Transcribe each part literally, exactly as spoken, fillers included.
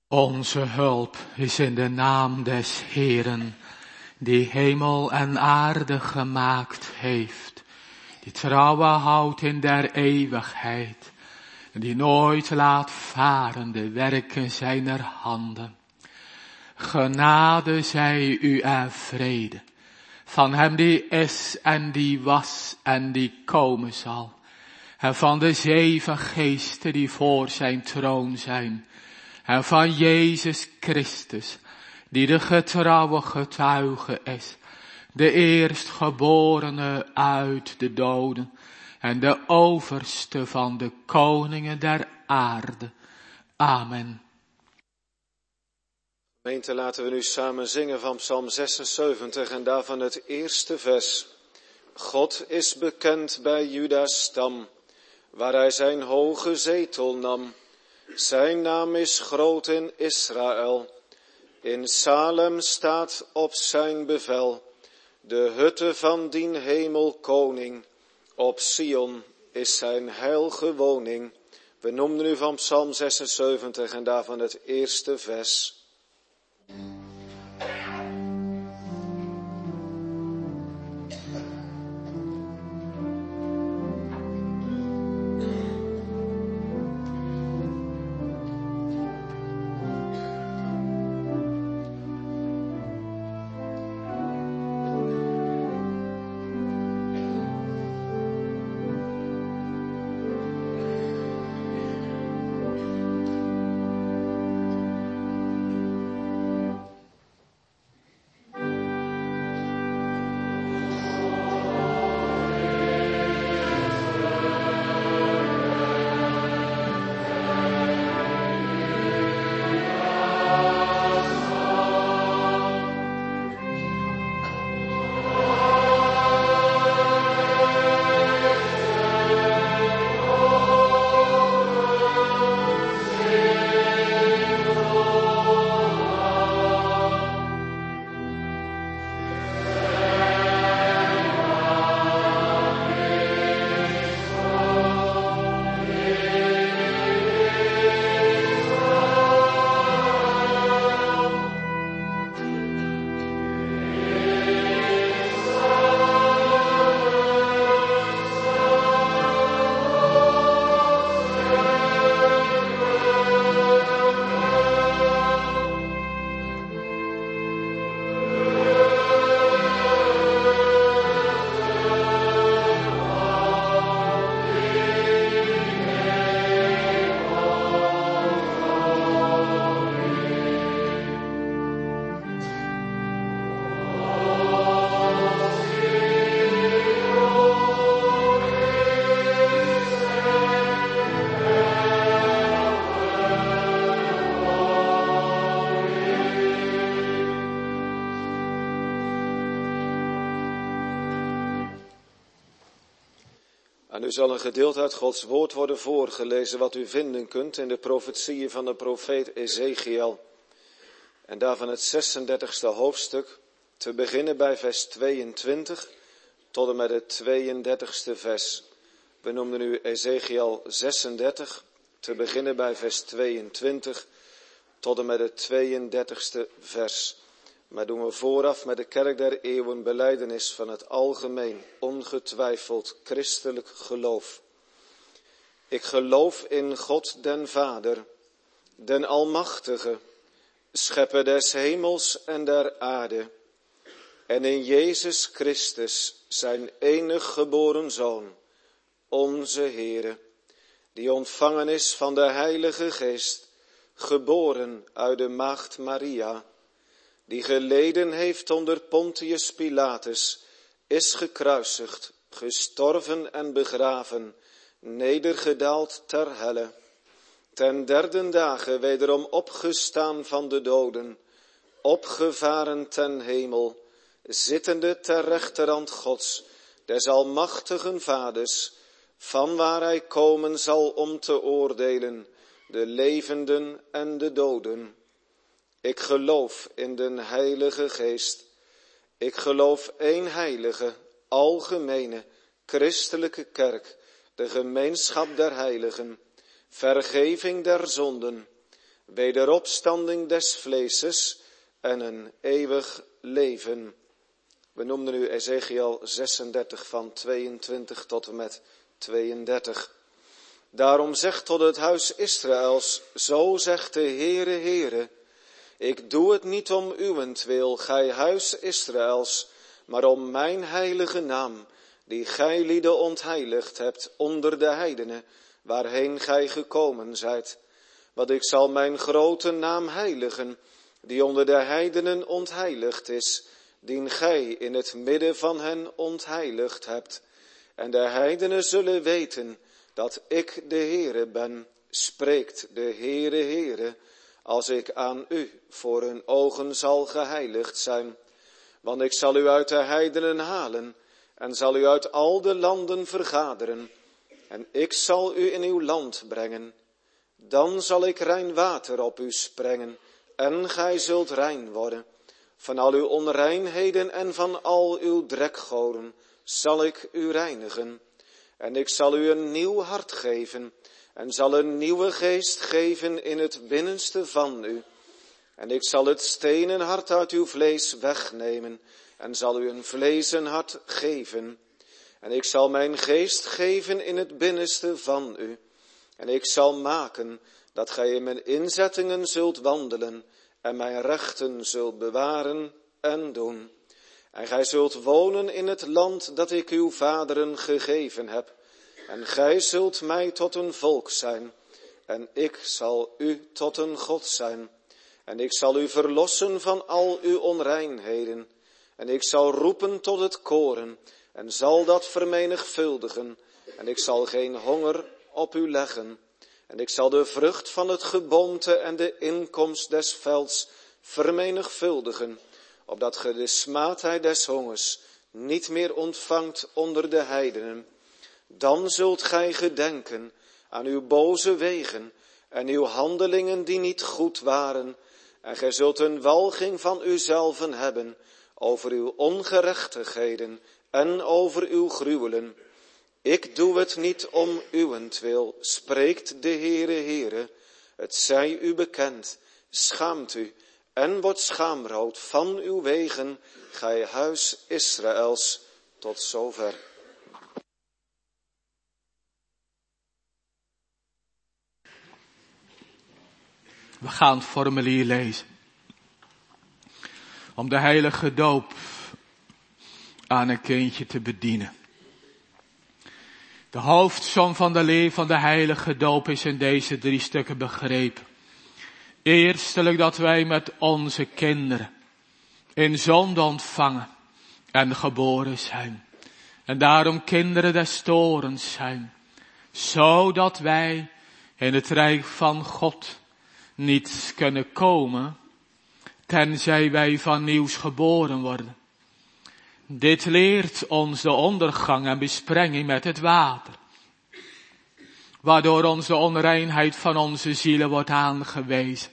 Onze hulp is in de naam des Heeren, die hemel en aarde gemaakt heeft, die trouwe houdt in der eeuwigheid, en die nooit laat varen de werken zijner handen. Genade zij u en vrede, van hem die is en die was en die komen zal, en van de zeven geesten die voor zijn troon zijn, en van Jezus Christus, die de getrouwe getuige is, de eerstgeborene uit de doden, en de overste van de koningen der aarde. Amen. Gemeente, laten we nu samen zingen van Psalm zesenzeventig en daarvan het eerste vers. God is bekend bij Juda's stam, waar hij zijn hoge zetel nam. Zijn naam is groot in Israël. In Salem staat op zijn bevel de hutte van dien hemelkoning. Op Sion is zijn heilige woning. We noemen nu van Psalm zesenzeventig en daarvan het eerste vers. En u zal een gedeelte uit Gods woord worden voorgelezen wat u vinden kunt in de profetieën van de profeet Ezechiel. En daarvan het zesendertigste hoofdstuk, te beginnen bij vers tweeëntwintig tot en met het tweeëndertigste vers. We noemden nu Ezechiel zesendertig, te beginnen bij vers tweeëntwintig tot en met het tweeëndertigste vers. Maar doen we vooraf met de kerk der eeuwen belijdenis van het algemeen, ongetwijfeld christelijk geloof. Ik geloof in God den Vader, den Almachtige, schepper des hemels en der aarde, en in Jezus Christus, zijn enig geboren Zoon, onze Heere, die ontvangen is van de Heilige Geest, geboren uit de maagd Maria, die geleden heeft onder Pontius Pilatus, is gekruisigd, gestorven en begraven, nedergedaald ter helle, ten derde dagen wederom opgestaan van de doden, opgevaren ten hemel, zittende ter rechterhand Gods, des almachtigen Vaders, van waar hij komen zal om te oordelen, de levenden en de doden. Ik geloof in den Heilige Geest. Ik geloof één heilige, algemene, christelijke kerk, de gemeenschap der heiligen, vergeving der zonden, wederopstanding des vleeses en een eeuwig leven. We noemden nu Ezechiel zesendertig van tweeëntwintig tot en met tweeëndertig. Daarom zegt tot het huis Israëls, zo zegt de Heere, Heere, ik doe het niet om uwentwil, gij huis Israëls, maar om mijn heilige naam, die gij lieden ontheiligd hebt onder de heidenen, waarheen gij gekomen zijt. Want ik zal mijn grote naam heiligen, die onder de heidenen ontheiligd is, dien gij in het midden van hen ontheiligd hebt. En de heidenen zullen weten dat ik de Heere ben, spreekt de Heere, Heere, als ik aan u voor hun ogen zal geheiligd zijn. Want ik zal u uit de heidenen halen en zal u uit al de landen vergaderen. En ik zal u in uw land brengen. Dan zal ik rein water op u sprengen en gij zult rein worden. Van al uw onreinheden en van al uw drekgoden zal ik u reinigen. En ik zal u een nieuw hart geven en zal een nieuwe geest geven in het binnenste van u. En ik zal het stenen hart uit uw vlees wegnemen en zal u een vleesen hart geven. En ik zal mijn geest geven in het binnenste van u. En ik zal maken dat gij in mijn inzettingen zult wandelen en mijn rechten zult bewaren en doen. En gij zult wonen in het land dat ik uw vaderen gegeven heb. En gij zult mij tot een volk zijn. En ik zal u tot een God zijn. En ik zal u verlossen van al uw onreinheden. En ik zal roepen tot het koren en zal dat vermenigvuldigen. En ik zal geen honger op u leggen. En ik zal de vrucht van het geboomte en de inkomst des velds vermenigvuldigen, opdat ge de smaadheid des hongers niet meer ontvangt onder de heidenen. Dan zult gij gedenken aan uw boze wegen en uw handelingen die niet goed waren. En gij zult een walging van uzelven hebben over uw ongerechtigheden en over uw gruwelen. Ik doe het niet om uwentwil, spreekt de Heere, Heere. Het zij u bekend, schaamt u en wordt schaamrood van uw wegen, gij huis Israëls, tot zover. We gaan het formulier lezen. Om de heilige doop aan een kindje te bedienen. De hoofdsom van de leer van de heilige doop is in deze drie stukken begrepen. Eerstelijk dat wij met onze kinderen in zonde ontvangen en geboren zijn. En daarom kinderen des torens zijn. Zodat wij in het rijk van God niet kunnen komen, tenzij wij van nieuws geboren worden. Dit leert ons de ondergang en besprenging met het water, waardoor ons de onreinheid van onze zielen wordt aangewezen,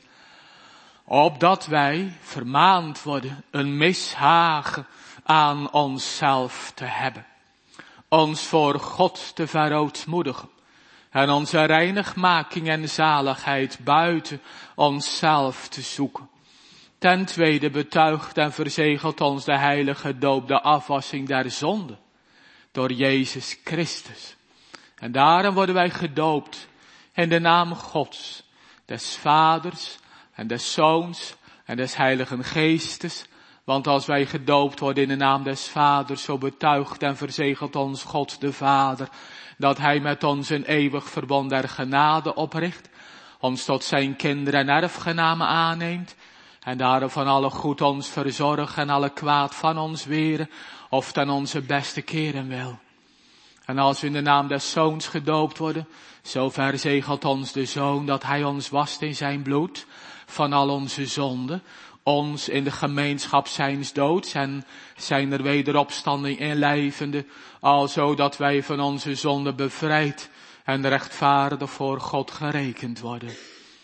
opdat wij vermaand worden een mishagen aan onszelf te hebben, ons voor God te verootmoedigen en onze reinigmaking en zaligheid buiten onszelf te zoeken. Ten tweede betuigt en verzegelt ons de heilige doop de afwassing der zonde door Jezus Christus. En daarom worden wij gedoopt in de naam Gods, des Vaders en des Zoons en des Heiligen Geestes. Want als wij gedoopt worden in de naam des Vaders, zo betuigt en verzegelt ons God de Vader dat Hij met ons een eeuwig verbond der genade opricht, ons tot zijn kinderen en erfgenamen aanneemt, en daarom van alle goed ons verzorgen en alle kwaad van ons weren, of ten onze beste keren wil. En als we in de naam des Zoons gedoopt worden, zo verzegelt ons de Zoon dat Hij ons wast in zijn bloed van al onze zonden, ons in de gemeenschap zijns doods en zijner wederopstanding inlijvende, alzo dat wij van onze zonden bevrijd en rechtvaardig voor God gerekend worden.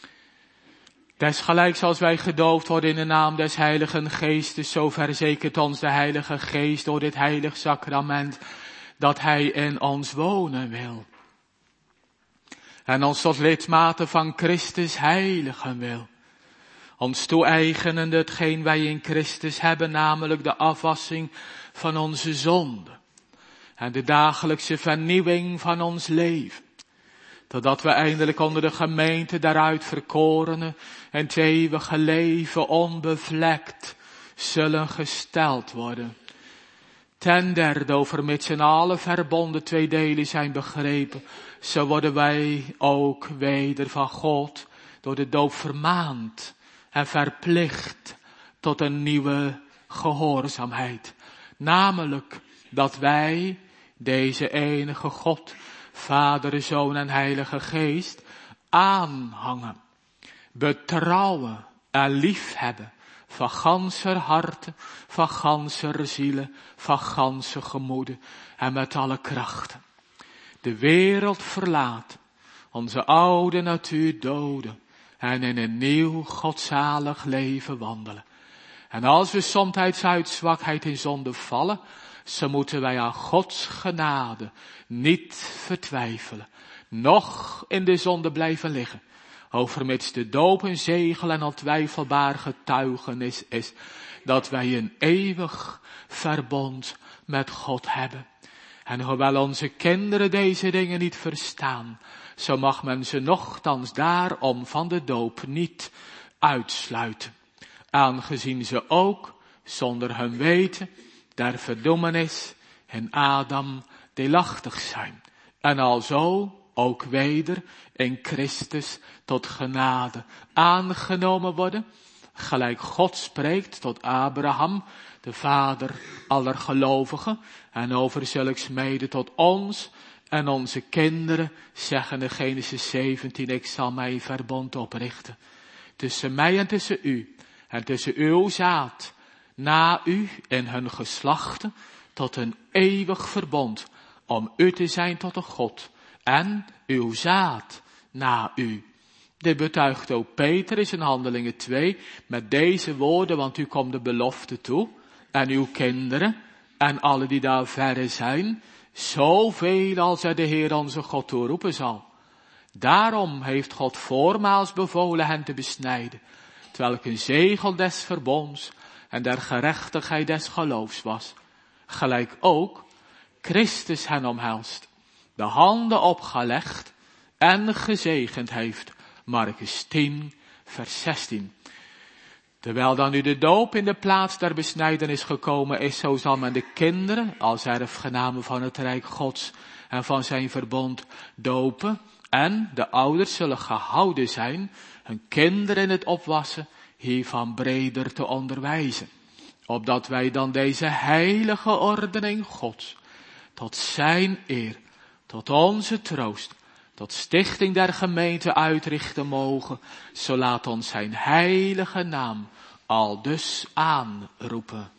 Desgelijks als wij gedoopt worden in de naam des Heiligen Geestes, zo verzekert ons de Heilige Geest door dit heilig sacrament dat Hij in ons wonen wil. En ons tot lidmaten van Christus heiligen wil. Ons toe-eigenende hetgeen wij in Christus hebben, namelijk de afwassing van onze zonde. En de dagelijkse vernieuwing van ons leven. Totdat we eindelijk onder de gemeente daaruit verkorene en het eeuwige leven onbevlekt zullen gesteld worden. Ten derde, overmits in alle verbonden twee delen zijn begrepen, zo worden wij ook weder van God door de doop vermaand en verplicht tot een nieuwe gehoorzaamheid. Namelijk dat wij deze enige God, Vader, Zoon en Heilige Geest aanhangen, betrouwen en liefhebben van ganser harten, van ganser zielen, van ganse gemoeden en met alle krachten. De wereld verlaten, onze oude natuur doden en in een nieuw godzalig leven wandelen. En als we somtijds uit zwakheid in zonde vallen, zo moeten wij aan Gods genade niet vertwijfelen, noch in de zonde blijven liggen. Overmits de doop een zegel en ontwijfelbaar getuigenis is, dat wij een eeuwig verbond met God hebben. En hoewel onze kinderen deze dingen niet verstaan, zo mag men ze nochtans daarom van de doop niet uitsluiten. Aangezien ze ook, zonder hun weten, der verdoemenis in Adam deelachtig zijn. En alzo ook weder in Christus tot genade aangenomen worden, gelijk God spreekt tot Abraham, de vader aller gelovigen, en over zulks mede tot ons en onze kinderen, zeggen in Genesis zeventien, ik zal mijn verbond oprichten. Tussen mij en tussen u, en tussen uw zaad, na u en hun geslachten, tot een eeuwig verbond, om u te zijn tot een God, en uw zaad na u. Dit betuigt ook Petrus in Handelingen twee, met deze woorden, want u komt de belofte toe, en uw kinderen, en alle die daar verre zijn, zoveel als er de Heer onze God toeroepen zal. Daarom heeft God voormaals bevolen hen te besnijden, terwijl ik een zegel des verbonds en der gerechtigheid des geloofs was. Gelijk ook Christus hen omhelst, de handen opgelegd en gezegend heeft. Markus tien, vers zestien. Terwijl dan nu de doop in de plaats der besnijdenis gekomen is, zo zal men de kinderen als erfgenamen van het Rijk Gods en van zijn verbond dopen. En de ouders zullen gehouden zijn hun kinderen in het opwassen hiervan breder te onderwijzen. Opdat wij dan deze heilige ordening Gods tot zijn eer, tot onze troost, tot stichting der gemeente uitrichten mogen, zo laat ons zijn heilige naam aldus aanroepen.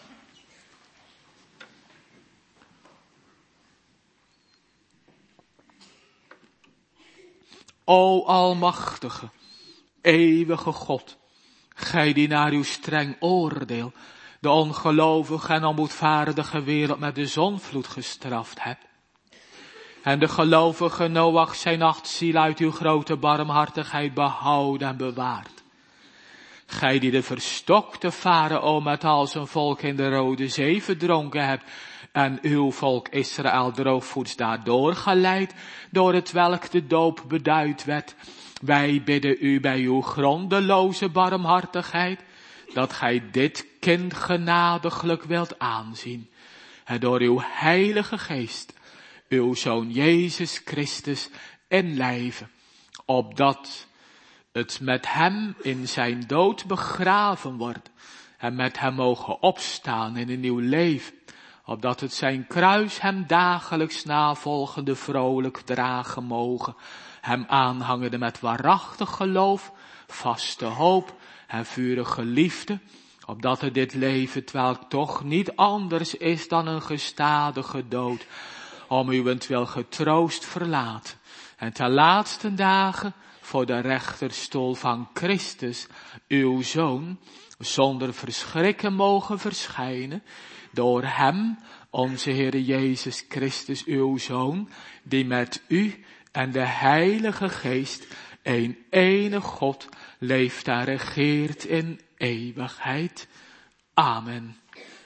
O almachtige, eeuwige God, gij die naar uw streng oordeel de ongelovige en onboedvaardige wereld met de zonvloed gestraft hebt, en de gelovige Noach zijn acht ziel uit uw grote barmhartigheid behouden en bewaard. Gij die de verstokte Farao met al zijn volk in de Rode Zee verdronken hebt, en uw volk Israël droogvoets daardoor geleid, door het welk de doop beduid werd. Wij bidden u bij uw grondeloze barmhartigheid, dat gij dit kind genadiglijk wilt aanzien, en door uw heilige geest uw Zoon Jezus Christus inlijven, opdat het met hem in zijn dood begraven wordt en met hem mogen opstaan in een nieuw leven, opdat het zijn kruis hem dagelijks navolgende vrolijk dragen mogen, hem aanhangende met waarachtig geloof, vaste hoop en vurige liefde, opdat het dit leven, terwijl toch niet anders is dan een gestadige dood, om uwentwil getroost verlaten en ter laatste dagen voor de rechterstoel van Christus, uw Zoon, zonder verschrikken mogen verschijnen, door hem, onze Heere Jezus Christus, uw Zoon, die met u en de Heilige Geest, een enige God, leeft en regeert in eeuwigheid. Amen.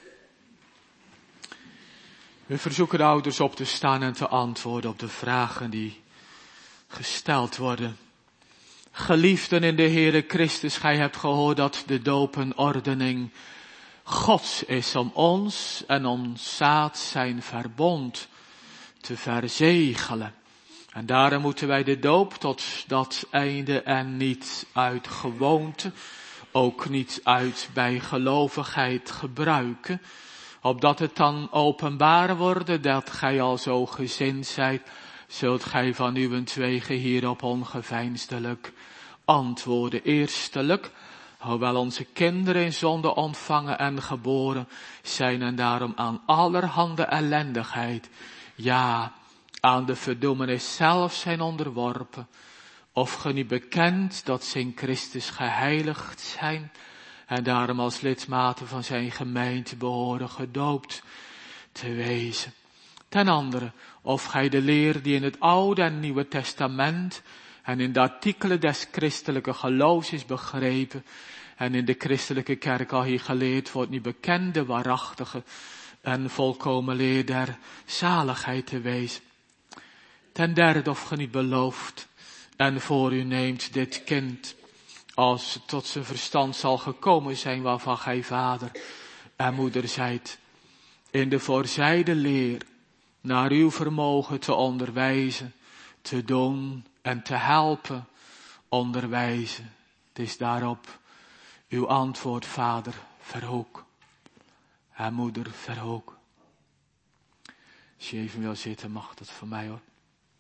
We verzoeken de ouders op te staan en te antwoorden op de vragen die gesteld worden. Geliefden in de Heere Christus, gij hebt gehoord dat de doop een ordening Gods is om ons en ons zaad zijn verbond te verzegelen. En daarom moeten wij de doop tot dat einde en niet uit gewoonte, ook niet uit bijgelovigheid gebruiken, opdat het dan openbaar wordt dat gij al zo gezind zijt, zult gij van uwentwege hierop ongeveinsdelijk antwoorden. Eerstelijk, hoewel onze kinderen in zonde ontvangen en geboren zijn en daarom aan allerhande ellendigheid, ja, aan de verdoemenis zelf zijn onderworpen, of ge niet bekend dat ze in Christus geheiligd zijn en daarom als lidmaten van zijn gemeente behoren gedoopt te wezen. Ten andere, of gij de leer die in het Oude en Nieuwe Testament en in de artikelen des christelijke geloofs is begrepen en in de christelijke kerk al hier geleerd wordt, niet bekende, waarachtige en volkomen leer der zaligheid te wezen. Ten derde, of ge niet belooft en voor u neemt dit kind, als het tot zijn verstand zal gekomen zijn, waarvan gij vader en moeder zijt, in de voorzijde leer naar uw vermogen te onderwijzen, te doen en te helpen onderwijzen. Het is daarop uw antwoord, vader verhoek en moeder verhoek. Als je even wil zitten, mag dat voor mij hoor.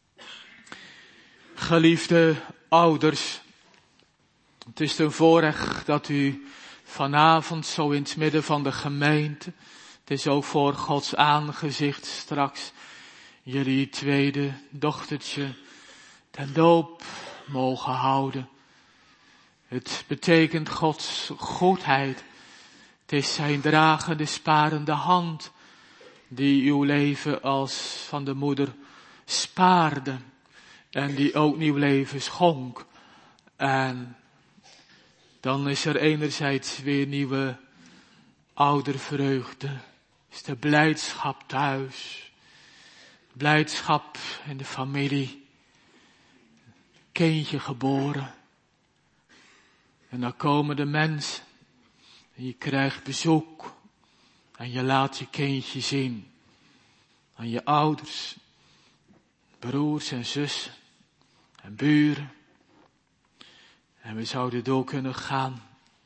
Geliefde ouders, het is een voorrecht dat u vanavond zo in het midden van de gemeente, het is ook voor Gods aangezicht straks, jullie tweede dochtertje ten doop mogen houden. Het betekent Gods goedheid. Het is zijn dragende, sparende hand die uw leven als van de moeder spaarde en die ook nieuw leven schonk. En dan is er enerzijds weer nieuwe oudervreugde, is de blijdschap thuis, blijdschap in de familie, kindje geboren. En dan komen de mensen en je krijgt bezoek en je laat je kindje zien aan je ouders, broers en zussen en buren. En we zouden door kunnen gaan.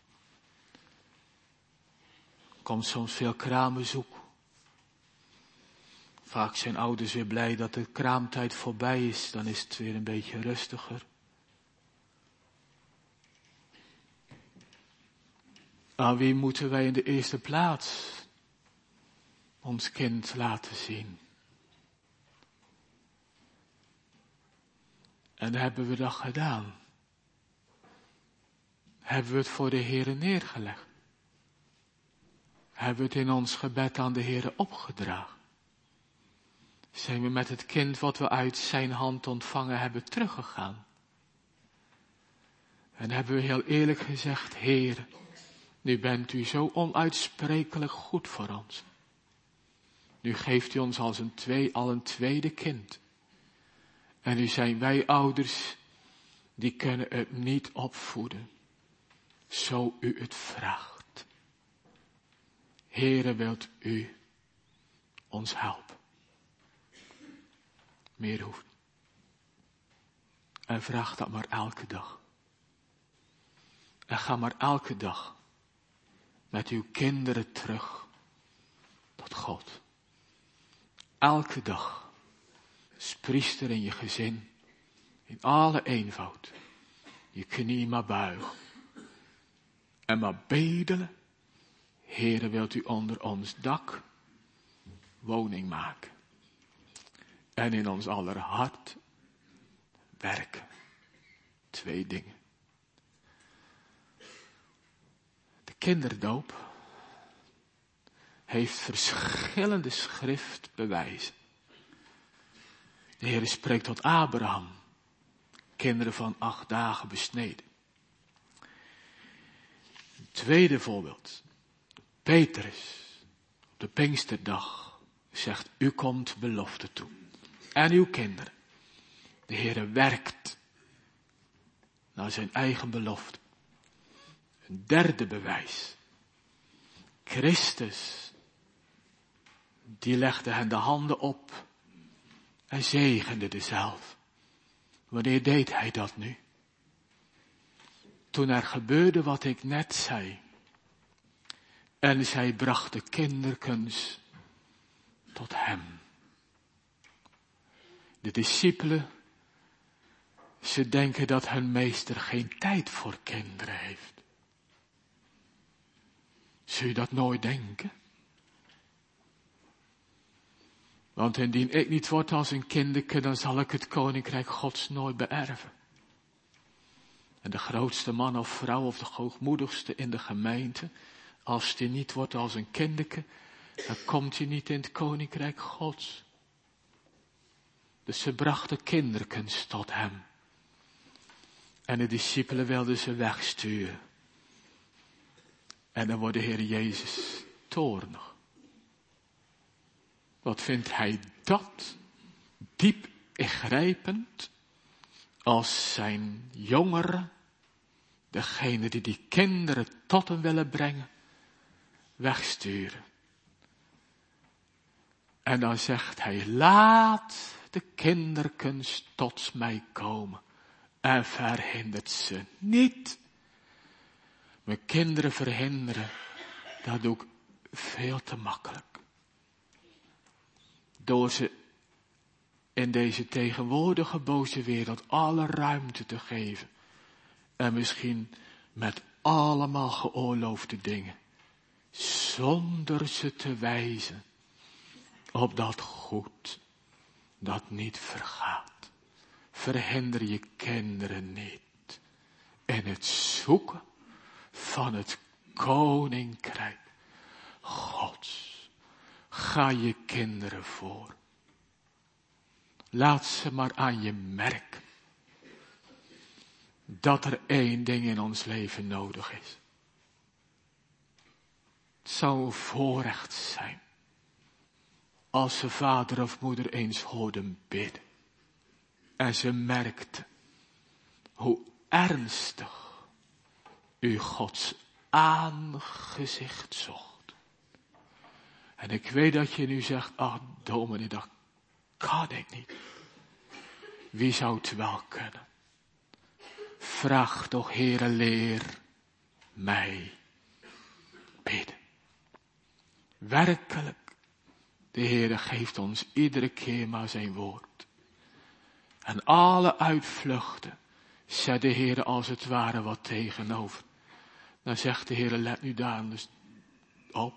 Er komt soms veel kraambezoek. Vaak zijn ouders weer blij dat de kraamtijd voorbij is. Dan is het weer een beetje rustiger. Aan wie moeten wij in de eerste plaats ons kind laten zien? En hebben we dat gedaan? Hebben we het voor de Heere neergelegd? Hebben we het in ons gebed aan de Heere opgedragen? Zijn we met het kind wat we uit zijn hand ontvangen hebben teruggegaan? En hebben we heel eerlijk gezegd, Heere, nu bent u zo onuitsprekelijk goed voor ons. Nu geeft u ons als een twee, al een tweede kind. En nu zijn wij ouders, die kunnen het niet opvoeden. Zo u het vraagt. Heere, wilt u ons helpen? Meer hoeft. En vraag dat maar elke dag. En ga maar elke dag met uw kinderen terug tot God. Elke dag. Als priester in je gezin. In alle eenvoud. Je knie maar buigen. En maar bedelen. Heere, wilt u onder ons dak woning maken. En in ons aller hart werken. Twee dingen. De kinderdoop heeft verschillende schriftbewijzen. De Heer spreekt tot Abraham. Kinderen van acht dagen besneden. Een tweede voorbeeld. Petrus. Op de Pinksterdag zegt, u komt belofte toe. En uw kinderen. De Heer werkt naar zijn eigen belofte. Een derde bewijs. Christus. Die legde hen de handen op. En zegende dezelf. Wanneer deed hij dat nu? Toen er gebeurde wat ik net zei. En zij brachten kinderkens tot hem. De discipelen, ze denken dat hun meester geen tijd voor kinderen heeft. Zul je dat nooit denken? Want indien ik niet word als een kinderke, dan zal ik het koninkrijk Gods nooit beërven. En de grootste man of vrouw of de hoogmoedigste in de gemeente, als die niet wordt als een kinderke, dan komt hij niet in het koninkrijk Gods. Dus ze brachten kinderkens tot hem. En de discipelen wilden ze wegsturen. En dan wordt de Heer Jezus toornig. Wat vindt hij dat diep ingrijpend als zijn jongeren, degene die die kinderen tot hem willen brengen, wegsturen. En dan zegt hij, laat de kinderkens tot mij komen en verhindert ze niet. Mijn kinderen verhinderen, dat doe ik veel te makkelijk. Door ze in deze tegenwoordige boze wereld alle ruimte te geven. En misschien met allemaal geoorloofde dingen. Zonder ze te wijzen op dat goed dat niet vergaat. Verhinder je kinderen niet in het zoeken van het koninkrijk Gods. Ga je kinderen voor. Laat ze maar aan je merken dat er één ding in ons leven nodig is. Het zou een voorrecht zijn als ze vader of moeder eens hoorden bidden. En ze merkten hoe ernstig u Gods aangezicht zocht. En ik weet dat je nu zegt, ach dominee, dat kan ik niet. Wie zou het wel kunnen? Vraag toch, Heere, leer mij bidden. Werkelijk, de Heere geeft ons iedere keer maar zijn woord. En alle uitvluchten zet de Heere als het ware wat tegenover. Dan zegt de Heere, let nu daar dus op.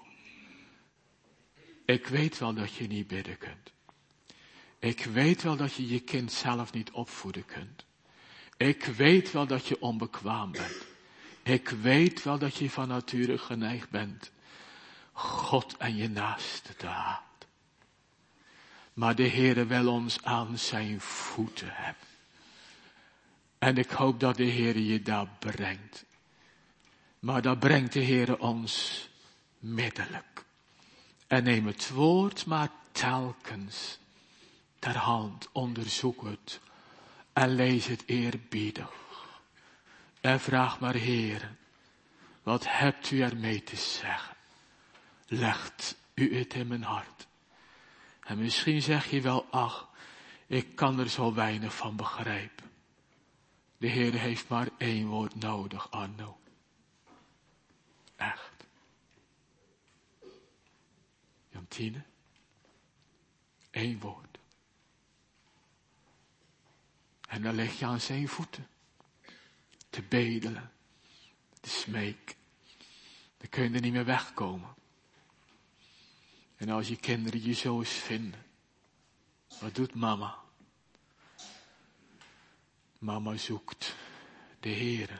Ik weet wel dat je niet bidden kunt. Ik weet wel dat je je kind zelf niet opvoeden kunt. Ik weet wel dat je onbekwaam bent. Ik weet wel dat je van nature geneigd bent God en je naaste te haat. Maar de Heere wil ons aan zijn voeten hebben. En ik hoop dat de Heere je daar brengt. Maar daar brengt de Heere ons middelijk. En neem het woord maar telkens ter hand, onderzoek het en lees het eerbiedig. En vraag maar, Heere, wat hebt u ermee te zeggen? Legt u het in mijn hart. En misschien zeg je wel, ach, ik kan er zo weinig van begrijpen. De Heer heeft maar één woord nodig, Arno. Echt. Jantine, één woord. En dan leg je aan zijn voeten. Te bedelen. Te smeken. Dan kun je er niet meer wegkomen. En als je kinderen je zo eens vinden. Wat doet mama? Mama zoekt de Heere.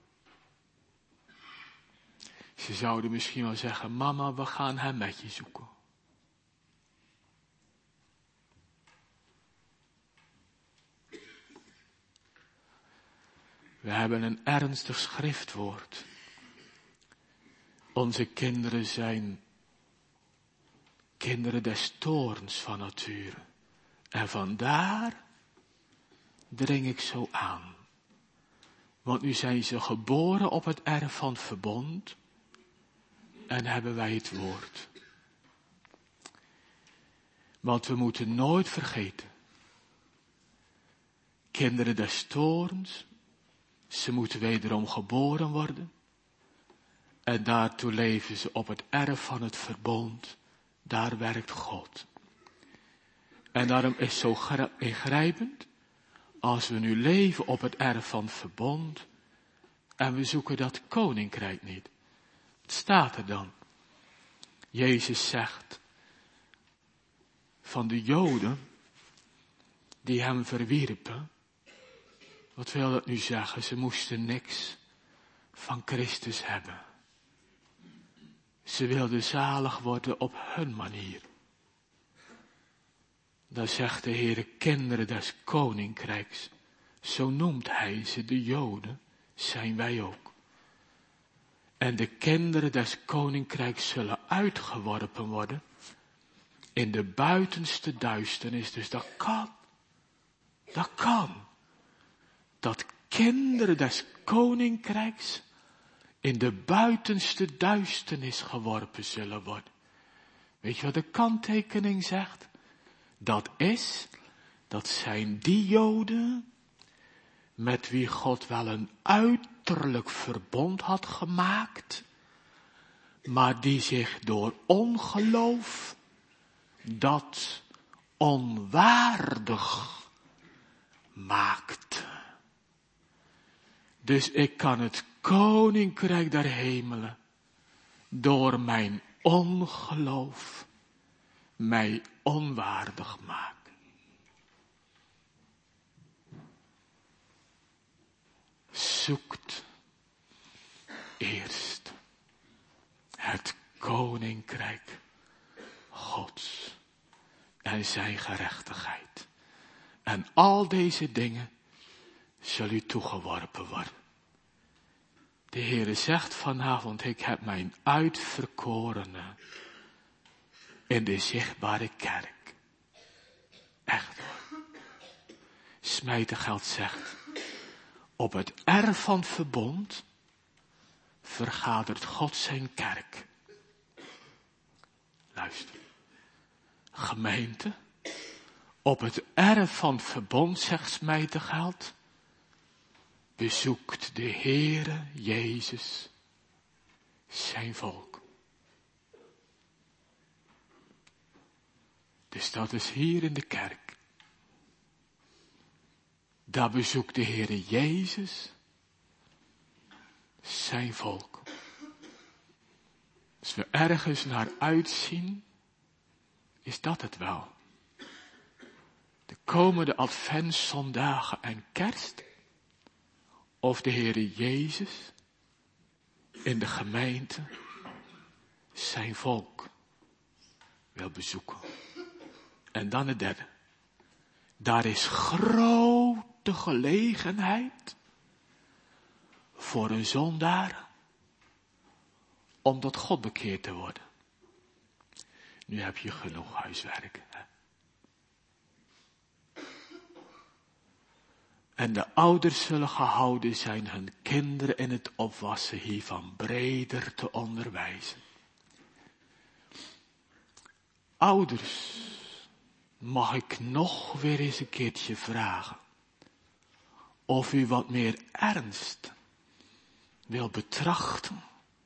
Ze zouden misschien wel zeggen, mama, we gaan hem met je zoeken. We hebben een ernstig schriftwoord. Onze kinderen zijn kinderen des toorns van nature. En vandaar dring ik zo aan. Want nu zijn ze geboren op het erf van het verbond en hebben wij het woord. Want we moeten nooit vergeten. Kinderen des toorns, ze moeten wederom geboren worden. En daartoe leven ze op het erf van het verbond. Daar werkt God. En daarom is het zo ingrijpend. Als we nu leven op het erf van het verbond. En we zoeken dat koninkrijk niet. Wat staat er dan? Jezus zegt. Van de Joden. Die hem verwierpen. Wat wil dat nu zeggen? Ze moesten niks van Christus hebben. Ze wilden zalig worden op hun manier. Dan zegt de Heere, kinderen des koninkrijks. Zo noemt hij ze, de Joden, zijn wij ook. En de kinderen des koninkrijks zullen uitgeworpen worden in de buitenste duisternis. Dus dat kan. Dat kan. Dat kinderen des koninkrijks in de buitenste duisternis geworpen zullen worden. Weet je wat de kanttekening zegt? Dat is, dat zijn die Joden met wie God wel een uiterlijk verbond had gemaakt, maar die zich door ongeloof dat onwaardig maakt. Dus ik kan het koninkrijk der hemelen door mijn ongeloof mij onwaardig maken. Zoekt eerst het koninkrijk Gods en zijn gerechtigheid. En al deze dingen zullen u toegeworpen worden. De Heere zegt vanavond, ik heb mijn uitverkorenen in de zichtbare kerk. Echt hoor. Smijtergeld zegt, op het erf van het verbond vergadert God zijn kerk. Luister. Gemeente, op het erf van het verbond, zegt Smijtergeld, bezoekt de Heere Jezus zijn volk. Dus dat is hier in de kerk. Daar bezoekt de Heere Jezus zijn volk. Als we ergens naar uitzien, is dat het wel. De komende adventszondagen en kerst, of de Heere Jezus in de gemeente zijn volk wil bezoeken. En dan het derde. Daar is grote gelegenheid voor een zondaar om tot God bekeerd te worden. Nu heb je genoeg huiswerk. Hè? En de ouders zullen gehouden zijn hun kinderen in het opwassen hiervan breder te onderwijzen. Ouders, mag ik nog weer eens een keertje vragen of u wat meer ernst wil betrachten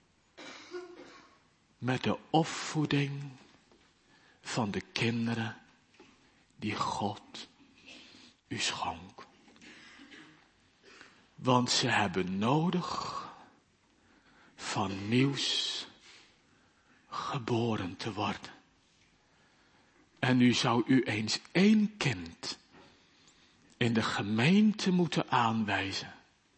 met de opvoeding van de kinderen die God u schonk. Want ze hebben nodig van nieuws geboren te worden. En nu zou u eens één kind in de gemeente moeten aanwijzen,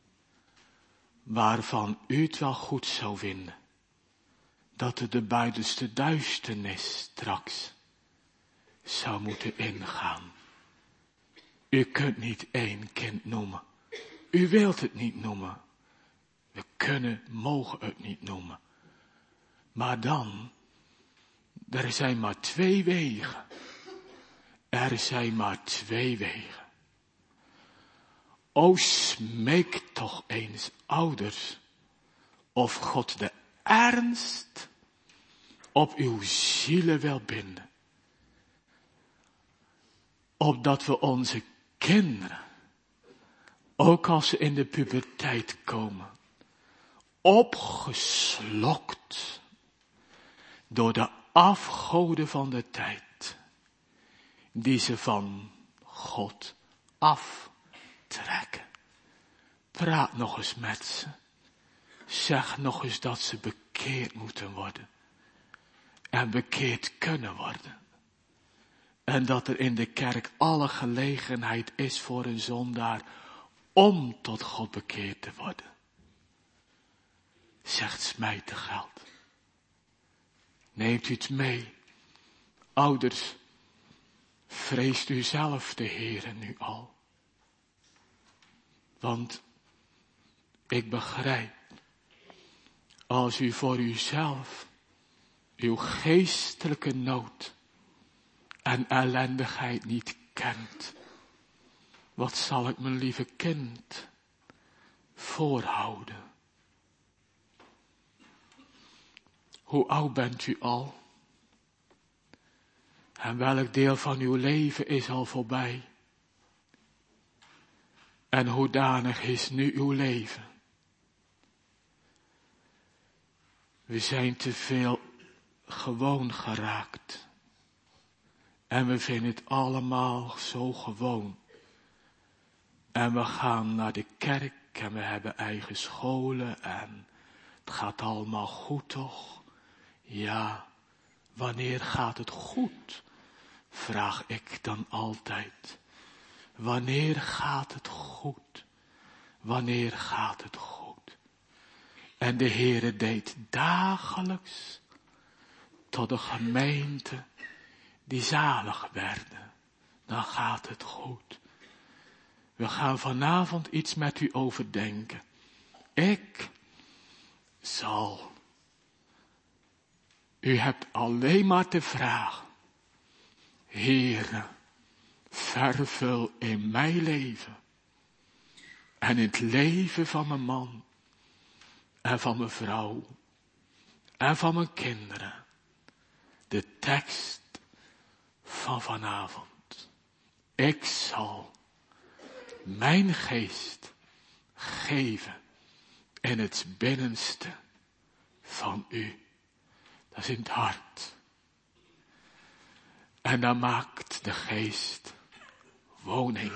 waarvan u het wel goed zou vinden, dat er de buitenste duisternis straks zou moeten ingaan. U kunt niet één kind noemen. U wilt het niet noemen. We kunnen, mogen het niet noemen. Maar dan, er zijn maar twee wegen. Er zijn maar twee wegen. O, smeek toch eens, ouders, of God de ernst op uw zielen wil binden. Opdat we onze kinderen, ook als ze in de puberteit komen, opgeslokt door de afgoden van de tijd, die ze van God aftrekken. Praat nog eens met ze. Zeg nog eens dat ze bekeerd moeten worden. En bekeerd kunnen worden. En dat er in de kerk alle gelegenheid is voor een zondaar om tot God bekeerd te worden. Zegt smijt te geld. Neemt u het mee. Ouders, vreest u zelf de Heere nu al. Want ik begrijp, als u voor uzelf uw geestelijke nood en ellendigheid niet kent, wat zal ik mijn lieve kind voorhouden? Hoe oud bent u al? En welk deel van uw leven is al voorbij? En hoedanig is nu uw leven? We zijn te veel gewoon geraakt. En we vinden het allemaal zo gewoon. En we gaan naar de kerk en we hebben eigen scholen en het gaat allemaal goed toch? Ja, wanneer gaat het goed? Vraag ik dan altijd. Wanneer gaat het goed? Wanneer gaat het goed? En de Heere deed dagelijks tot de gemeente die zalig werden. Dan gaat het goed. We gaan vanavond iets met u overdenken. Ik zal. U hebt alleen maar te vragen. Heere, vervul in mijn leven. En in het leven van mijn man. En van mijn vrouw. En van mijn kinderen. De tekst van vanavond. Ik zal mijn geest geven in het binnenste van u. Dat is in het hart. En dan maakt de geest woning.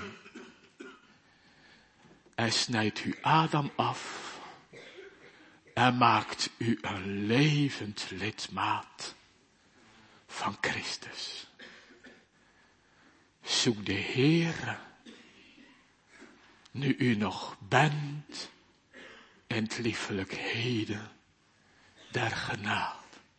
En snijdt u Adam af. En maakt u een levend lidmaat van Christus. Zoek de Heere. Nu u nog bent in het liefelijk heden der genade.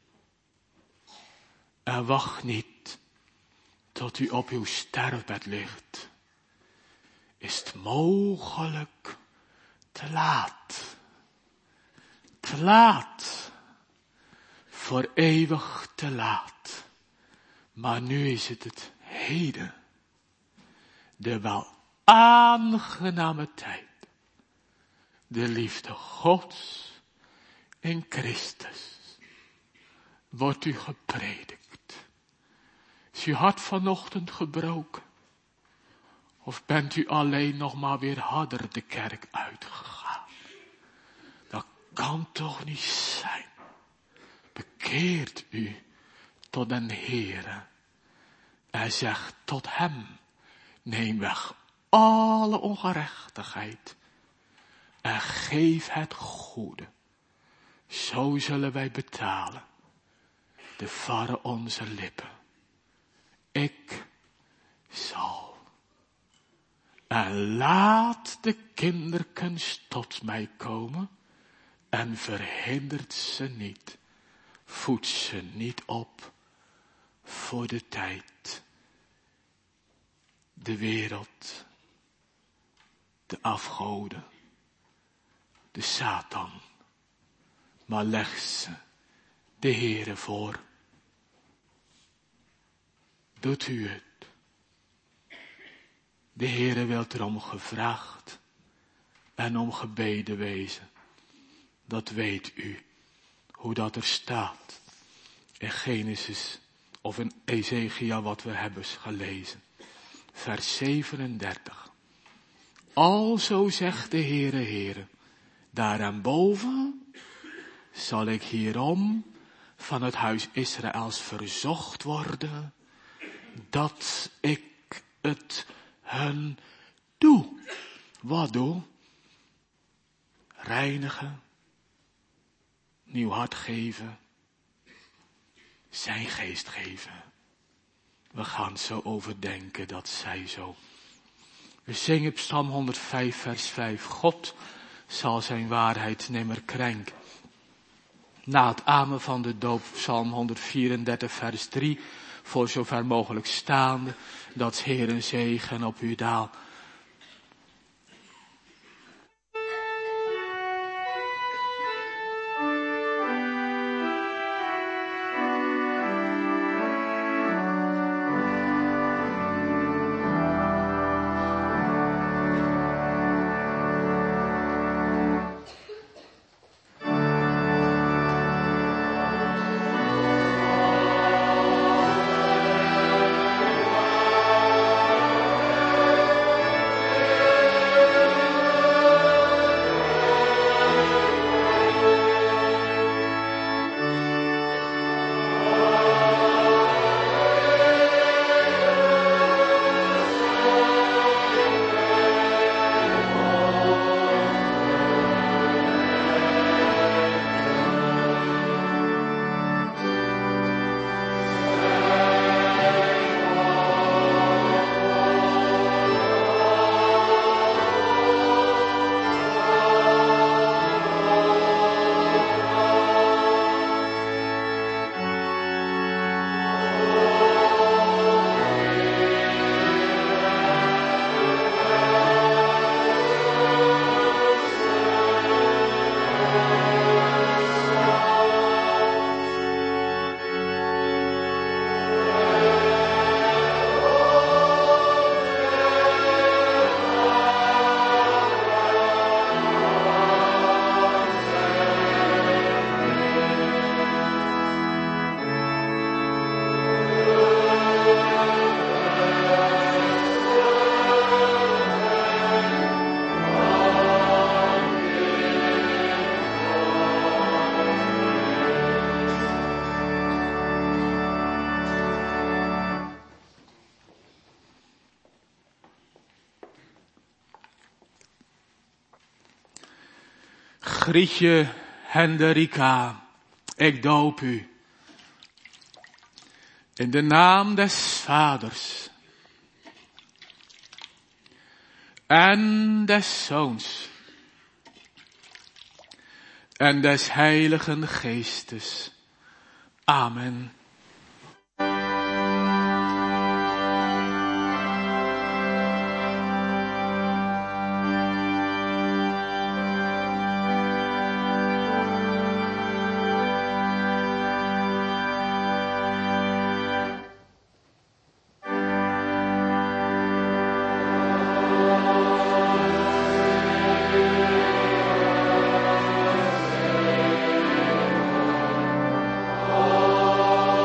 En wacht niet tot u op uw sterfbed ligt. Is het mogelijk te laat? Te laat. Voor eeuwig te laat. Maar nu is het het heden. De wel aangename tijd. De liefde Gods in Christus. Wordt u gepredikt. Is uw hart vanochtend gebroken? Of bent u alleen nog maar weer harder de kerk uitgegaan? Dat kan toch niet zijn. Bekeert u tot den Heere. En zegt tot hem. Neem weg alle ongerechtigheid. En geef het goede. Zo zullen wij betalen. De varren onze lippen. Ik zal. En laat de kinderkens tot mij komen. En verhindert ze niet. Voed ze niet op. Voor de tijd. De wereld de afgoden, de Satan. Maar leg ze de Heere voor. Doet u het? De Heere wilt erom gevraagd en om gebeden wezen. Dat weet u, hoe dat er staat in Genesis of in Ezekiel wat we hebben gelezen. Vers zevenendertig. Alzo zegt de Heere, Heere, daaraan zal ik hierom van het huis Israëls verzocht worden, dat ik het hun doe. Wat doe? Reinigen, nieuw hart geven, zijn geest geven. We gaan zo overdenken, dat zij zo. We zingen Psalm honderdvijf vers vijf. God zal zijn waarheid nimmer krenken. Na het amen van de doop, Psalm honderdvierendertig vers drie. Voor zover mogelijk staande, dat Heeren zegen op u daal. Grietje Hendrika, ik doop u. In de naam des Vaders en des Zoons en des Heiligen Geestes. Amen. Oh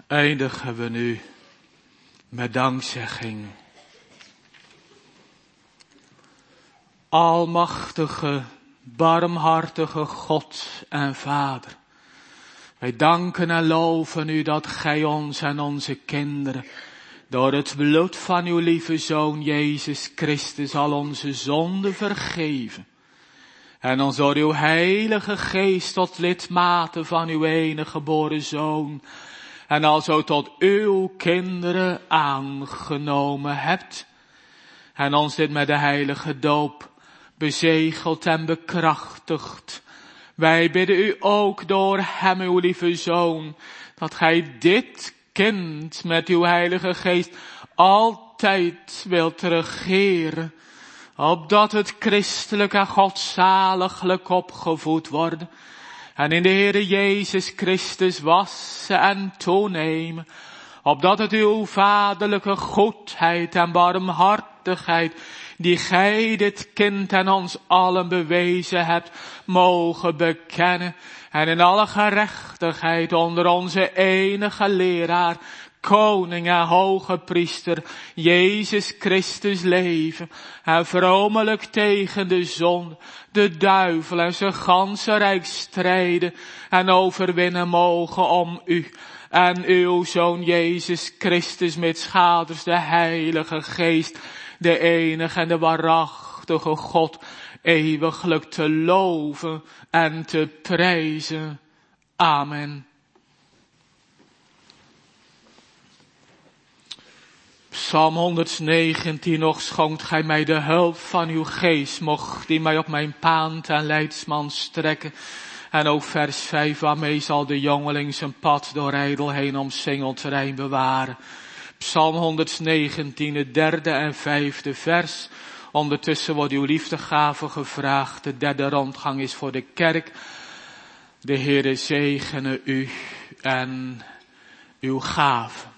eindigen we nu met dankzegging. Almachtige, barmhartige God en Vader. Wij danken en loven u dat gij ons en onze kinderen door het bloed van uw lieve Zoon Jezus Christus al onze zonden vergeven. En ons door uw heilige geest tot lidmaten van uw enige geboren Zoon en alzo tot uw kinderen aangenomen hebt. En ons dit met de heilige doop bezegeld en bekrachtigd. Wij bidden u ook door hem, uw lieve Zoon, dat gij dit kind met uw heilige geest altijd wilt regeren, opdat het christelijk en godzaliglijk opgevoed worden en in de Heere Jezus Christus wassen en toenemen, opdat het uw vaderlijke goedheid en barmhartigheid, die gij dit kind en ons allen bewezen hebt, mogen bekennen en in alle gerechtigheid onder onze enige leraar, koning en hoge priester, Jezus Christus leven en vromelijk tegen de zonde, de duivel en zijn ganse rijk strijden en overwinnen mogen om u en uw Zoon Jezus Christus met schaders de Heilige Geest, de enige en de waarachtige God, eeuwiglijk te loven en te prijzen. Amen. Psalm honderdzegentien, nog schonkt gij mij de hulp van uw geest, mocht die mij op mijn paand en leidsman strekken. En ook vers vijf, waarmee zal de jongeling zijn pad door ijdel heen omsingeld terrein bewaren. Psalm honderdzegentien, het derde en vijfde vers. Ondertussen wordt uw liefdegave gevraagd. De derde rondgang is voor de kerk. De Heere zegene u en uw gave.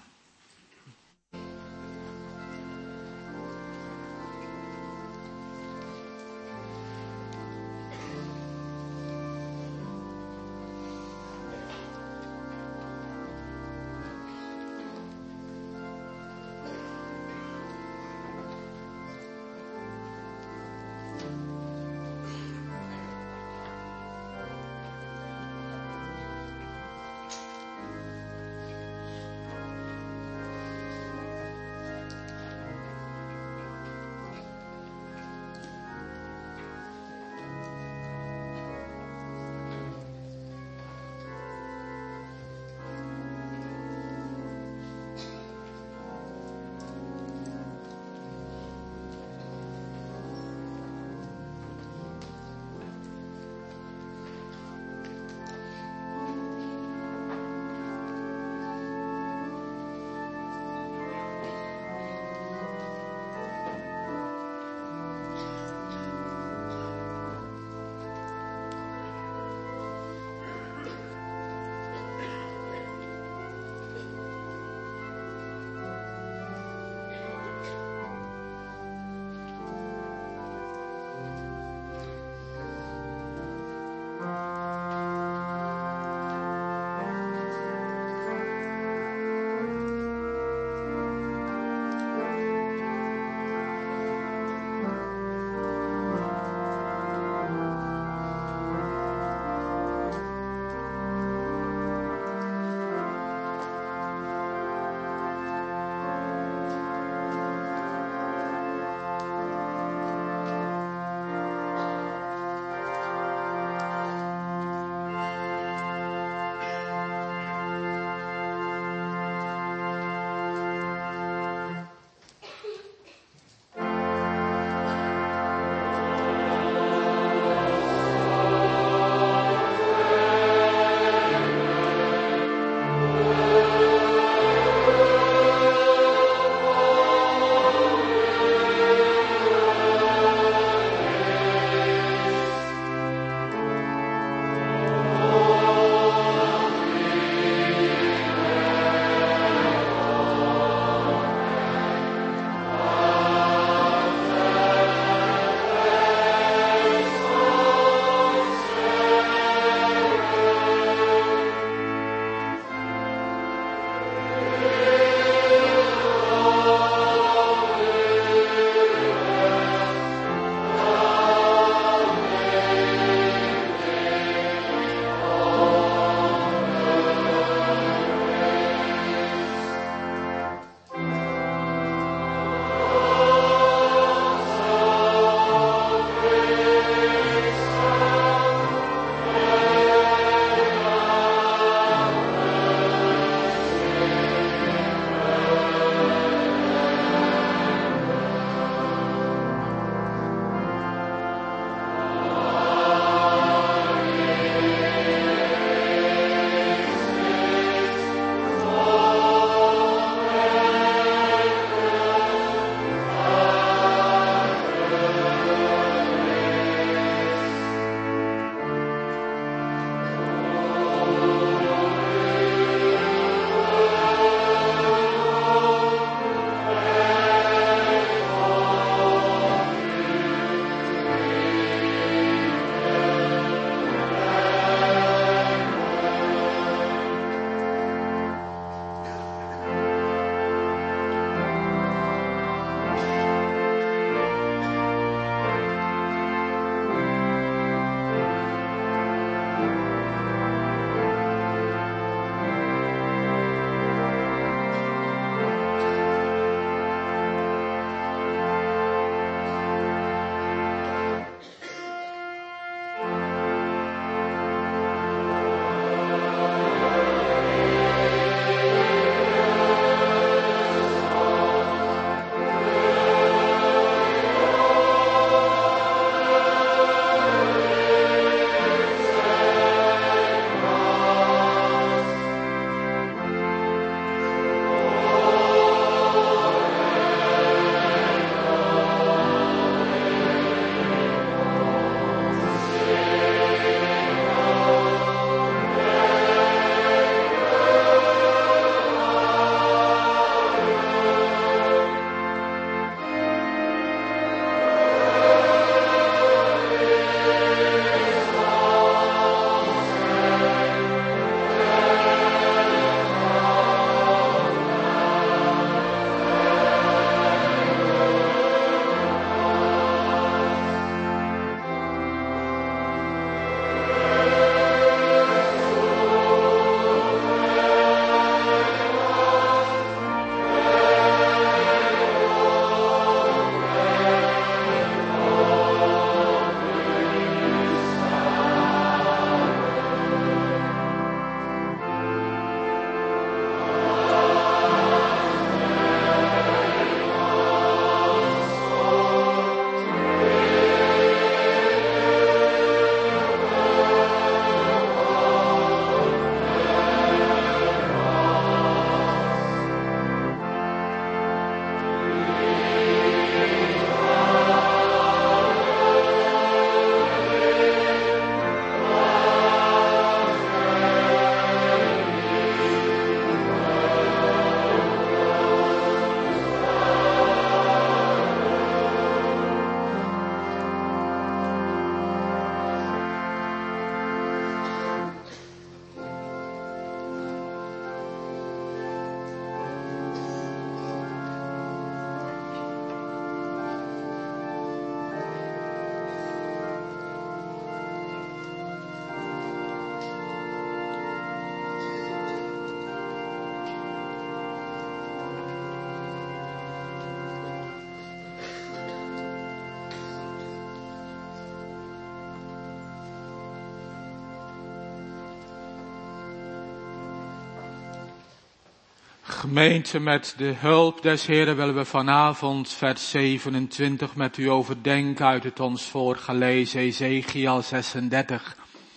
Gemeente, met de hulp des Heren willen we vanavond vers zevenentwintig met u overdenken uit het ons voorgelezen Ezechiel zesendertig.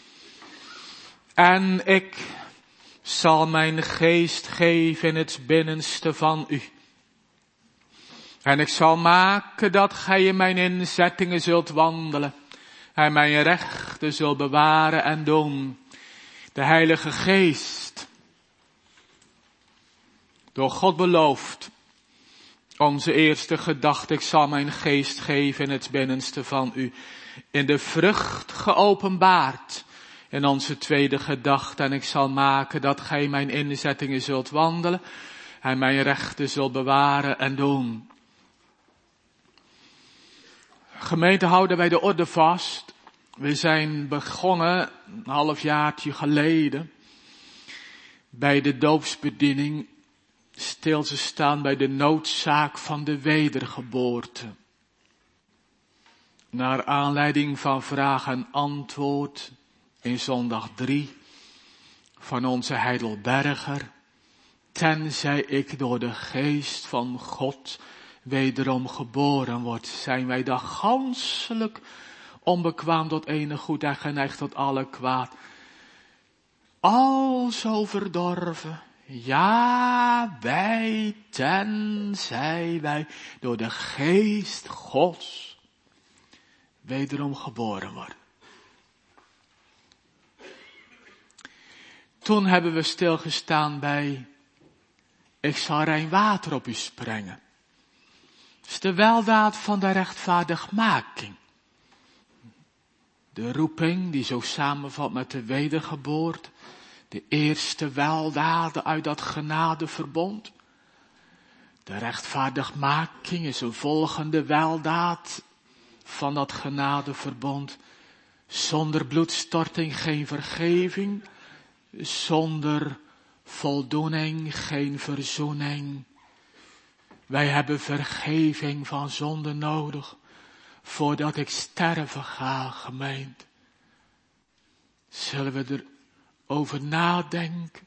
En ik zal mijn geest geven in het binnenste van u. En ik zal maken dat gij in mijn inzettingen zult wandelen. En mijn rechten zult bewaren en doen. De Heilige Geest, door God beloofd, onze eerste gedachte, ik zal mijn geest geven in het binnenste van u. In de vrucht geopenbaard. In onze tweede gedachte, en ik zal maken dat gij mijn inzettingen zult wandelen. En mijn rechten zult bewaren en doen. Gemeente, houden wij de orde vast. We zijn begonnen, een halfjaartje geleden, bij de doopsbediening, stil te staan bij de noodzaak van de wedergeboorte. Naar aanleiding van vraag en antwoord in zondag drie van onze Heidelberger, tenzij ik door de geest van God wederom geboren word, zijn wij dan ganselijk onbekwaam tot enig goed en geneigd tot alle kwaad. Alzo verdorven, ja, wij, tenzij wij door de geest Gods wederom geboren worden. Toen hebben we stilgestaan bij, ik zal rein water op u sprengen. Het is de weldaad van de rechtvaardigmaking. De roeping die zo samenvalt met de wedergeboorte. De eerste weldaden uit dat genadeverbond. De rechtvaardigmaking is een volgende weldaad van dat genadeverbond. Zonder bloedstorting geen vergeving. Zonder voldoening geen verzoening. Wij hebben vergeving van zonde nodig. Voordat ik sterven ga, gemeente. Zullen we erover nadenken?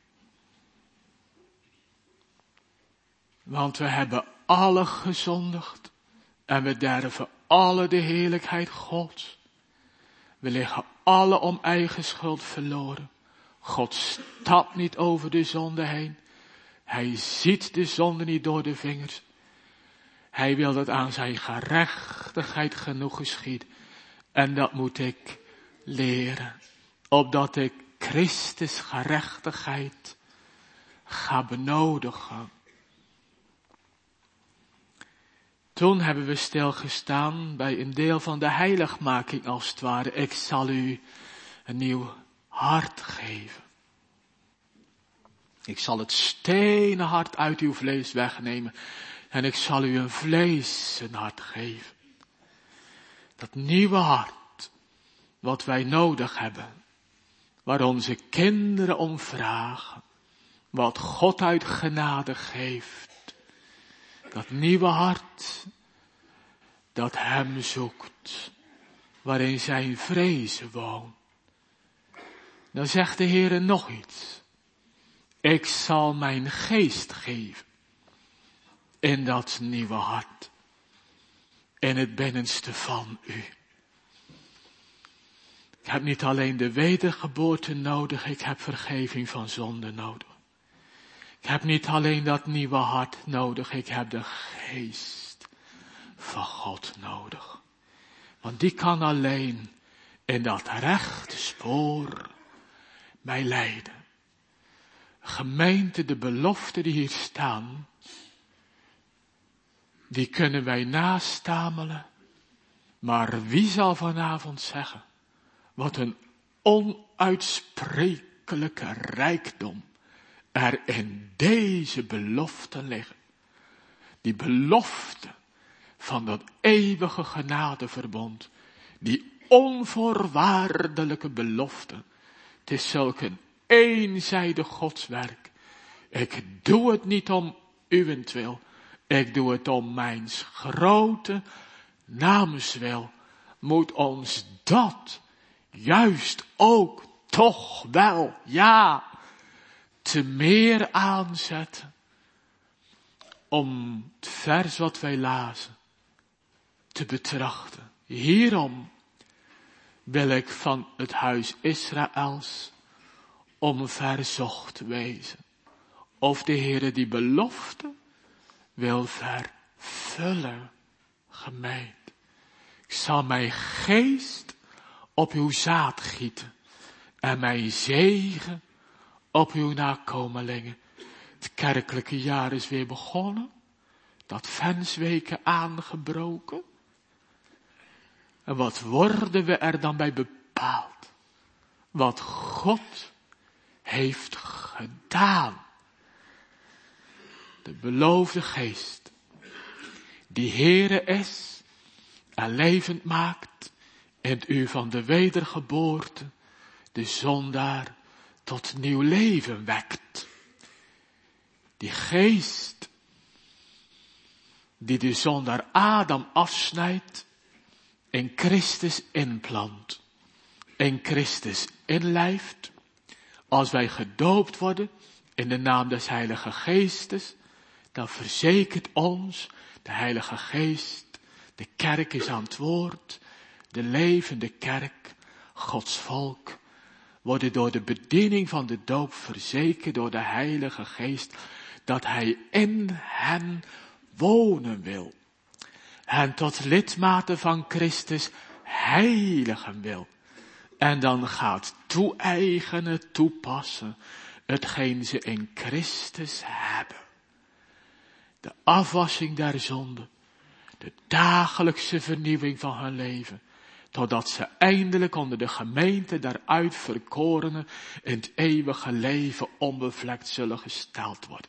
Want we hebben alle gezondigd. En we derven alle de heerlijkheid Gods. We liggen alle om eigen schuld verloren. God stapt niet over de zonde heen. Hij ziet de zonde niet door de vingers. Hij wil dat aan zijn gerechtigheid genoeg geschieden. En dat moet ik leren. Opdat ik Christus gerechtigheid ga benodigen. Toen hebben we stilgestaan bij een deel van de heiligmaking als het ware. Ik zal u een nieuw hart geven. Ik zal het stenen hart uit uw vlees wegnemen. En ik zal u een vleesen hart geven. Dat nieuwe hart, wat wij nodig hebben. Waar onze kinderen om vragen. Wat God uit genade geeft. Dat nieuwe hart, dat hem zoekt. Waarin zijn vrezen woont. Dan zegt de Heere nog iets. Ik zal mijn geest geven. In dat nieuwe hart. In het binnenste van u. Ik heb niet alleen de wedergeboorte nodig. Ik heb vergeving van zonde nodig. Ik heb niet alleen dat nieuwe hart nodig. Ik heb de geest van God nodig. Want die kan alleen in dat rechte spoor mij leiden. Gemeente, de beloften die hier staan, die kunnen wij nastamelen. Maar wie zal vanavond zeggen, wat een onuitsprekelijke rijkdom er in deze beloften liggen. Die belofte van dat eeuwige genadeverbond. Die onvoorwaardelijke belofte. Het is zulk een eenzijdig Godswerk. Ik doe het niet om uwentwil. Ik doe het om mijns grote namenswil. Moet ons dat juist ook toch wel, ja, te meer aanzetten. om het vers wat wij lazen te betrachten. Hierom wil ik van het huis Israëls omverzocht wezen. Of de Heere die belofte wil vervullen, gemeente. Ik zal mijn geest op uw zaad gieten en mijn zegen op uw nakomelingen. Het kerkelijke jaar is weer begonnen. Dat Vensweken aangebroken. En wat worden we er dan bij bepaald? Wat God heeft gedaan. De beloofde geest, die Heere is en levend maakt in u van de wedergeboorte, de zondaar tot nieuw leven wekt. Die geest, die de zondaar Adam afsnijdt, in Christus inplant, in Christus inlijft, als wij gedoopt worden in de naam des Heilige Geestes, dan verzekert ons de Heilige Geest, de kerk is aan het woord, de levende kerk, Gods volk, worden door de bediening van de doop verzekerd door de Heilige Geest, dat Hij in hen wonen wil. Hen tot lidmaten van Christus heiligen wil. En dan gaat toe-eigenen, toepassen, hetgeen ze in Christus hebben. De afwassing der zonde, de dagelijkse vernieuwing van hun leven, totdat ze eindelijk onder de gemeente der uitverkorenen in het eeuwige leven onbevlekt zullen gesteld worden.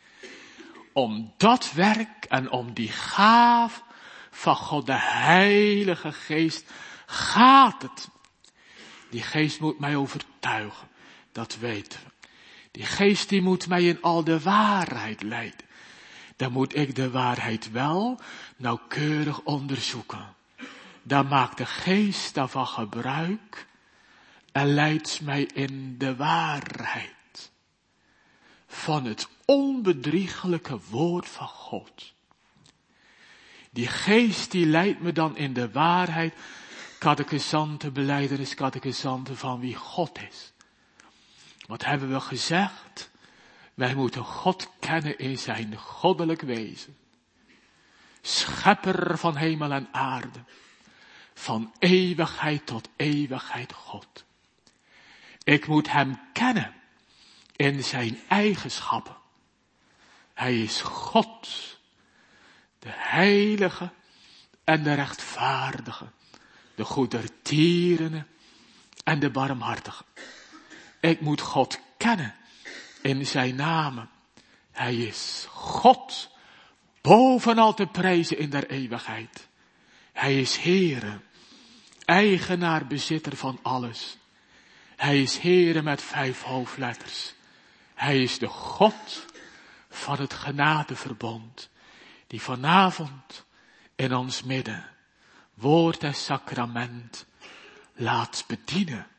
Om dat werk en om die gaaf van God de Heilige Geest gaat het. Die geest moet mij overtuigen, dat weten we. Die geest die moet mij in al de waarheid leiden. Dan moet ik de waarheid wel nauwkeurig onderzoeken. Dan maakt de geest daarvan gebruik en leidt mij in de waarheid van het onbedriegelijke woord van God. Die geest die leidt me dan in de waarheid, catechisante, belijdenis, catechisante van wie God is. Wat hebben we gezegd? Wij moeten God kennen in zijn goddelijk wezen. Schepper van hemel en aarde. Van eeuwigheid tot eeuwigheid God. Ik moet hem kennen in zijn eigenschappen. Hij is God, de heilige en de rechtvaardige, de goedertierene en de barmhartige. Ik moet God kennen in zijn namen. Hij is God, bovenal te prijzen in der eeuwigheid. Hij is Heere, eigenaar, bezitter van alles. Hij is Heere met vijf hoofdletters. Hij is de God van het genadeverbond, die vanavond in ons midden woord en sacrament laat bedienen.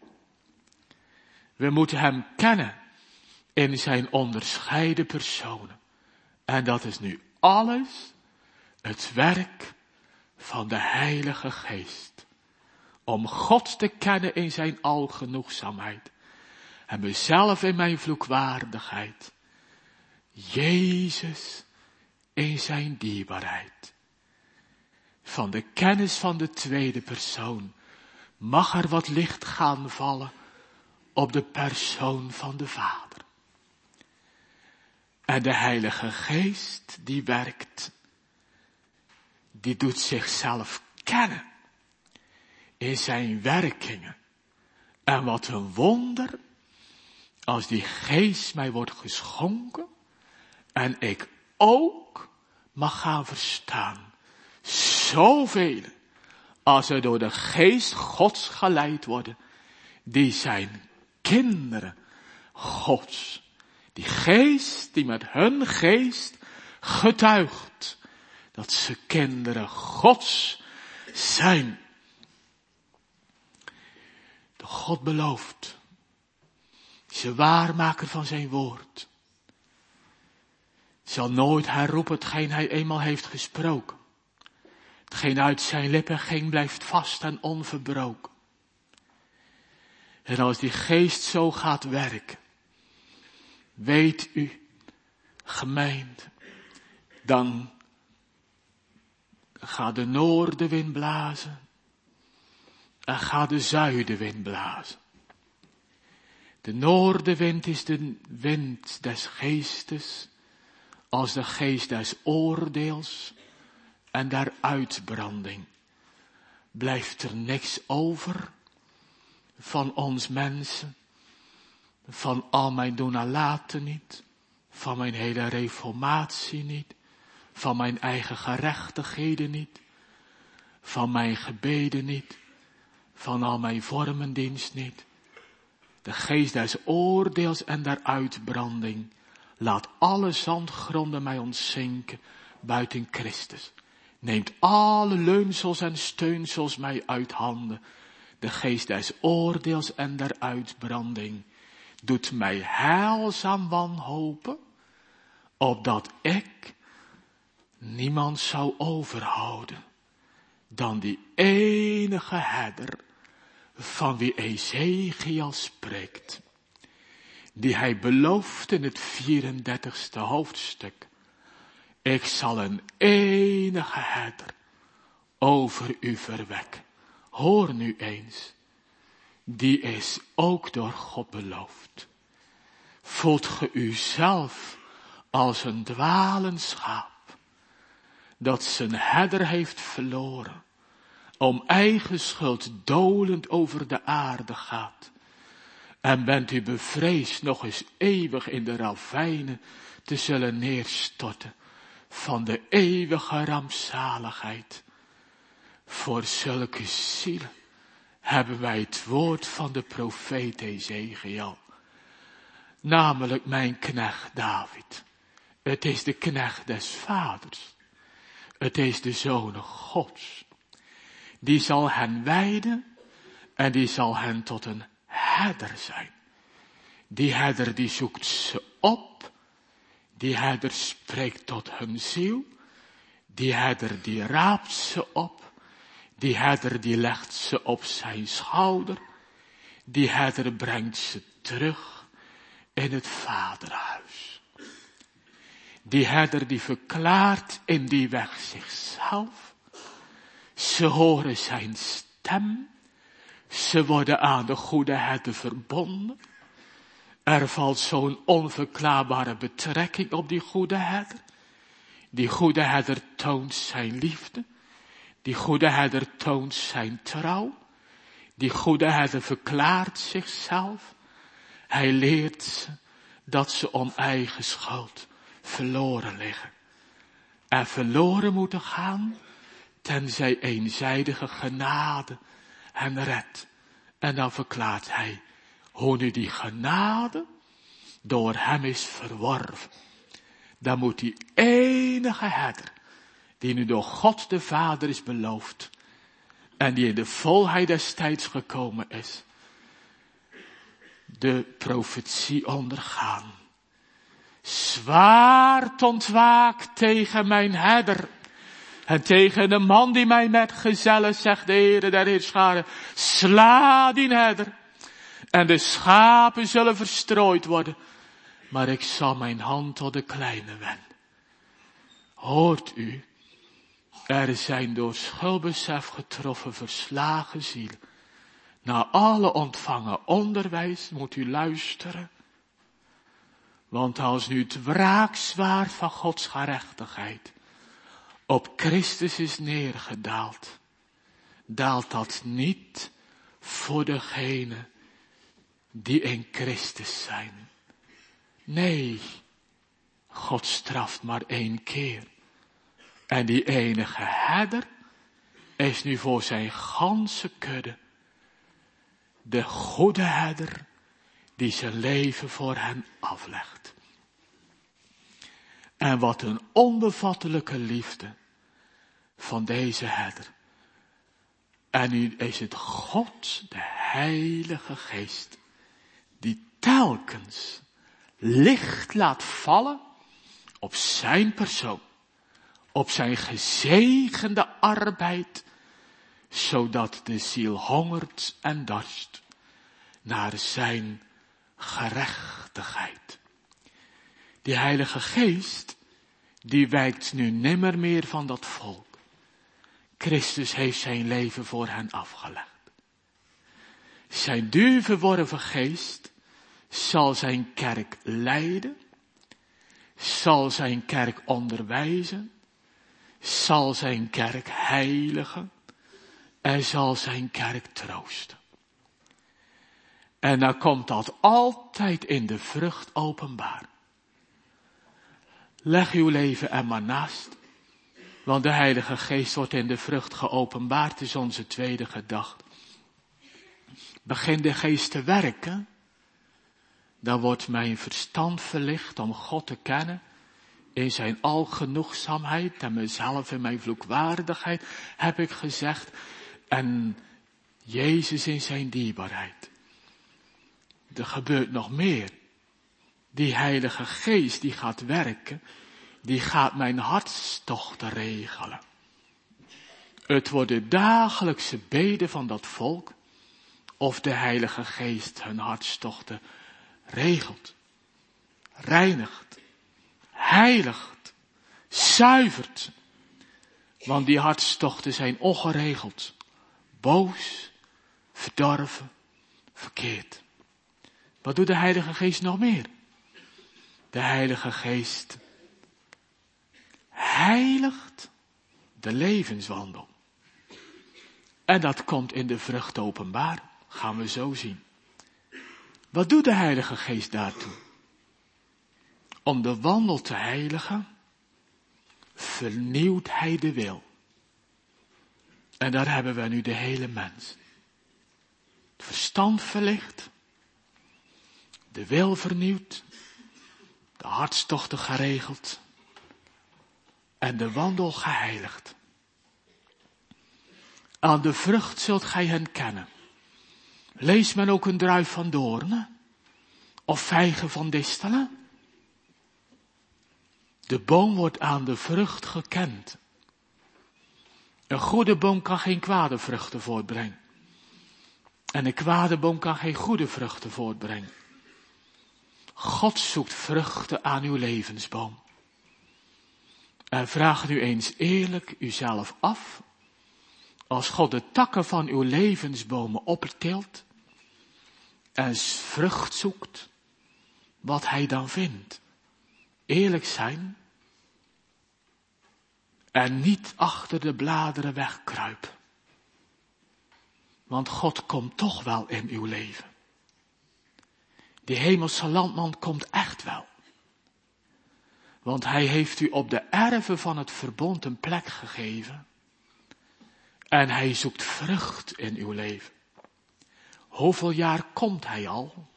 We moeten hem kennen in zijn onderscheiden personen. En dat is nu alles het werk van de Heilige Geest. Om God te kennen in zijn algenoegzaamheid. En mezelf in mijn vloekwaardigheid. Jezus in zijn dierbaarheid. Van de kennis van de tweede persoon mag er wat licht gaan vallen op de persoon van de Vader. En de Heilige Geest die werkt, die doet zichzelf kennen in zijn werkingen. En wat een wonder, als die Geest mij wordt geschonken en ik ook mag gaan verstaan. Zoveel als er door de Geest Gods geleid worden, die zijn kinderen Gods. Die Geest die met hun geest getuigt dat ze kinderen Gods zijn. De God belooft, is een waarmaker van zijn woord. zal nooit herroepen hetgeen hij eenmaal heeft gesproken. Hetgeen uit zijn lippen ging blijft vast en onverbroken. En als die geest zo gaat werken, weet u, gemeente, dan gaat de noordenwind blazen en gaat de zuidenwind blazen. De noordenwind is de wind des geestes, als de geest des oordeels en der uitbranding. Blijft er niks over van ons mensen, van al mijn doen en laten niet, van mijn hele reformatie niet, van mijn eigen gerechtigheden niet, van mijn gebeden niet, van al mijn vormendienst niet. De geest des oordeels en der uitbranding laat alle zandgronden mij ontzinken buiten Christus. Neemt alle leunsels en steunsels mij uit handen. De geest des oordeels en der uitbranding doet mij heilzaam wanhopen, opdat ik niemand zou overhouden dan die enige herder van wie Ezechiel spreekt, die hij belooft in het vierendertigste hoofdstuk. Ik zal een enige herder over u verwekken. Hoor nu eens, die is ook door God beloofd. Voelt ge u zelf als een dwalend schaap, dat zijn herder heeft verloren, om eigen schuld dolend over de aarde gaat. En bent u bevreesd nog eens eeuwig in de ravijnen te zullen neerstorten van de eeuwige rampzaligheid. Voor zulke zielen hebben wij het woord van de profeet Ezechiel. Namelijk mijn knecht David. Het is de knecht des vaders. Het is de zoon Gods. Die zal hen wijden en die zal hen tot een herder zijn. Die herder die zoekt ze op. Die herder spreekt tot hun ziel. Die herder die raapt ze op. Die herder die legt ze op zijn schouder. Die herder brengt ze terug in het vaderhuis. Die herder die verklaart in die weg zichzelf. Ze horen zijn stem. Ze worden aan de goede herder verbonden. Er valt zo'n onverklaarbare betrekking op die goede herder. Die goede herder toont zijn liefde. Die goede herder toont zijn trouw. Die goede herder verklaart zichzelf. Hij leert ze dat ze om eigen schuld verloren liggen. En verloren moeten gaan, tenzij eenzijdige genade hen redt. En dan verklaart hij hoe nu die genade door hem is verworven. Dan moet die enige herder, die nu door God de Vader is beloofd, en die in de volheid des tijds gekomen is, de profetie ondergaan. Zwaard ontwaakt tegen mijn herder. En tegen de man die mij met gezellen, zegt de Heere der Heerscharen, sla die herder. En de schapen zullen verstrooid worden. Maar ik zal mijn hand tot de kleine wenden. Hoort u, er zijn door schuldbesef getroffen verslagen zielen. Na alle ontvangen onderwijs moet u luisteren. Want als nu het wraakzwaard van Gods gerechtigheid op Christus is neergedaald, daalt dat niet voor degenen die in Christus zijn. Nee, God straft maar één keer. En die enige herder is nu voor zijn ganse kudde de goede herder die zijn leven voor hen aflegt. En wat een onbevattelijke liefde van deze herder. En nu is het God, de Heilige Geest, die telkens licht laat vallen op zijn persoon, op zijn gezegende arbeid, zodat de ziel hongert en dorst naar zijn gerechtigheid. Die Heilige Geest, die wijkt nu nimmer meer van dat volk. Christus heeft zijn leven voor hen afgelegd. Zijn duur verworven geest zal zijn kerk leiden, zal zijn kerk onderwijzen, zal zijn kerk heiligen en zal zijn kerk troosten. En dan komt dat altijd in de vrucht openbaar. Leg uw leven er maar naast, want de Heilige Geest wordt in de vrucht geopenbaard, is onze tweede gedachte. Begin de Geest te werken, dan wordt mijn verstand verlicht om God te kennen in zijn algenoegzaamheid en mezelf in mijn vloekwaardigheid, heb ik gezegd, en Jezus in zijn dierbaarheid. Er gebeurt nog meer. Die Heilige Geest die gaat werken, die gaat mijn hartstochten regelen. Het wordt de dagelijkse bede van dat volk, of de Heilige Geest hun hartstochten regelt, reinigt, heiligt, zuivert. Want die hartstochten zijn ongeregeld, boos, verdorven, verkeerd. Wat doet de Heilige Geest nog meer? De Heilige Geest heiligt de levenswandel. En dat komt in de vrucht openbaar. Gaan we zo zien. Wat doet de Heilige Geest daartoe? Om de wandel te heiligen, vernieuwt hij de wil. En daar hebben we nu de hele mens. Het verstand verlicht, de wil vernieuwd, de hartstochten geregeld en de wandel geheiligd. Aan de vrucht zult gij hen kennen. Leest men ook een druif van doornen? Of vijgen van distelen? De boom wordt aan de vrucht gekend. Een goede boom kan geen kwade vruchten voortbrengen. En een kwade boom kan geen goede vruchten voortbrengen. God zoekt vruchten aan uw levensboom. En vraag nu eens eerlijk uzelf af. Als God de takken van uw levensbomen optilt en vrucht zoekt, wat hij dan vindt. Eerlijk zijn en niet achter de bladeren wegkruipen. Want God komt toch wel in uw leven. Die hemelse landman komt echt wel. Want hij heeft u op de erven van het verbond een plek gegeven. En hij zoekt vrucht in uw leven. Hoeveel jaar komt hij al?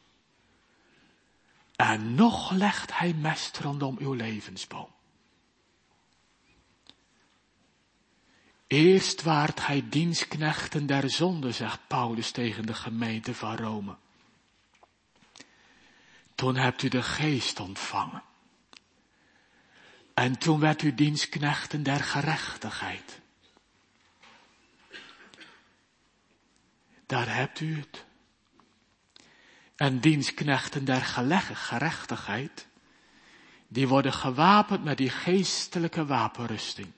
En nog legt hij mest rondom uw levensboom. Eerst waart hij dienstknechten der zonde, zegt Paulus tegen de gemeente van Rome. Toen hebt u de geest ontvangen. En toen werd u dienstknechten der gerechtigheid. Daar hebt u het. En dienstknechten der gerechtigheid, die worden gewapend met die geestelijke wapenrusting.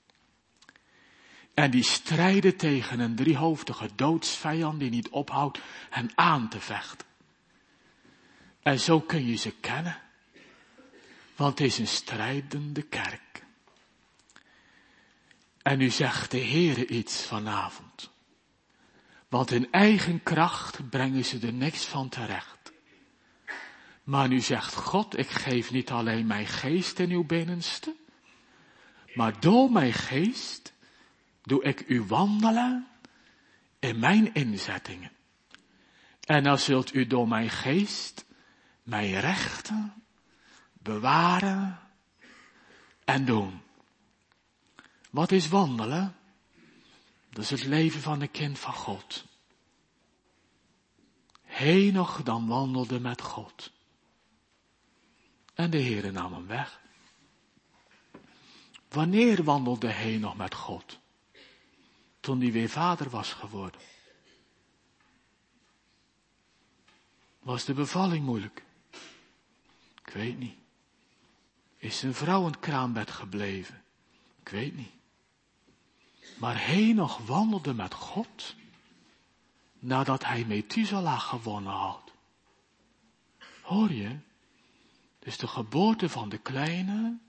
En die strijden tegen een driehoofdige doodsvijand die niet ophoudt hen aan te vechten. En zo kun je ze kennen. Want het is een strijdende kerk. En nu zegt de Heere iets vanavond. Want in eigen kracht brengen ze er niks van terecht. Maar nu zegt God, ik geef niet alleen mijn geest in uw binnenste. Maar door mijn geest doe ik u wandelen in mijn inzettingen. En dan zult u door mijn geest mijn rechten bewaren en doen. Wat is wandelen? Dat is het leven van een kind van God. Henoch dan wandelde met God. En de Heere nam hem weg. Wanneer wandelde Henoch met God? Toen hij weer vader was geworden. Was de bevalling moeilijk? Ik weet niet. Is zijn vrouw in het kraambed gebleven? Ik weet niet. Maar Henoch wandelde met God nadat hij Methuselah gewonnen had. Hoor je? Dus de geboorte van de kleine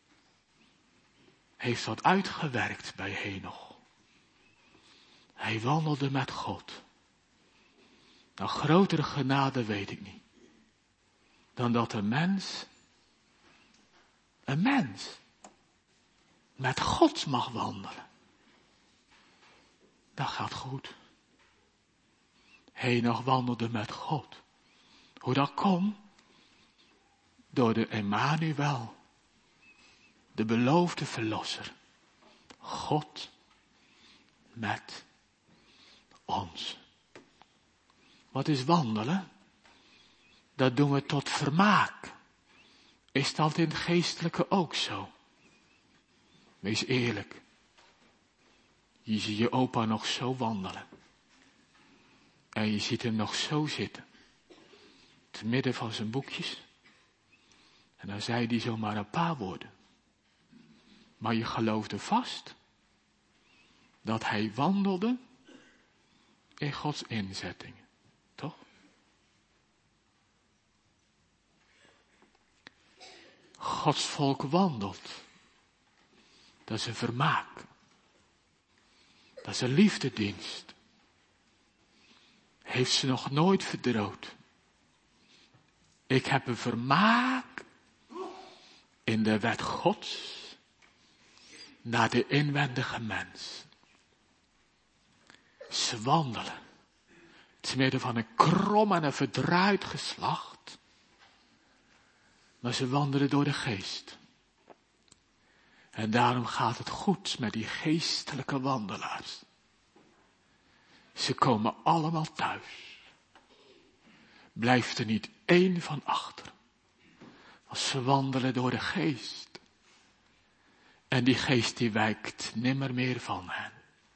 heeft wat uitgewerkt bij Henoch. Hij wandelde met God. Nou, grotere genade weet ik niet. Dan dat een mens, een mens, met God mag wandelen. Dat gaat goed. Henoch wandelde met God. Hoe dat komt? Door de Emmanuel. De beloofde verlosser. God met ons. Wat is wandelen? Dat doen we tot vermaak. Is dat in het geestelijke ook zo? Wees eerlijk. Je ziet je opa nog zo wandelen. En je ziet hem nog zo zitten. Te midden van zijn boekjes. En dan zei hij zomaar een paar woorden. Maar je geloofde vast dat hij wandelde in Gods inzettingen. Toch? Gods volk wandelt. Dat is een vermaak. Dat is een liefdedienst. Heeft ze nog nooit verdrood. Ik heb een vermaak in de wet Gods naar de inwendige mens. Ze wandelen te midden van een krom en een verdraaid geslacht. Maar ze wandelen door de geest. En daarom gaat het goed met die geestelijke wandelaars. Ze komen allemaal thuis. Blijft er niet één van achter. Als ze wandelen door de geest. En die geest die wijkt nimmer meer van hen.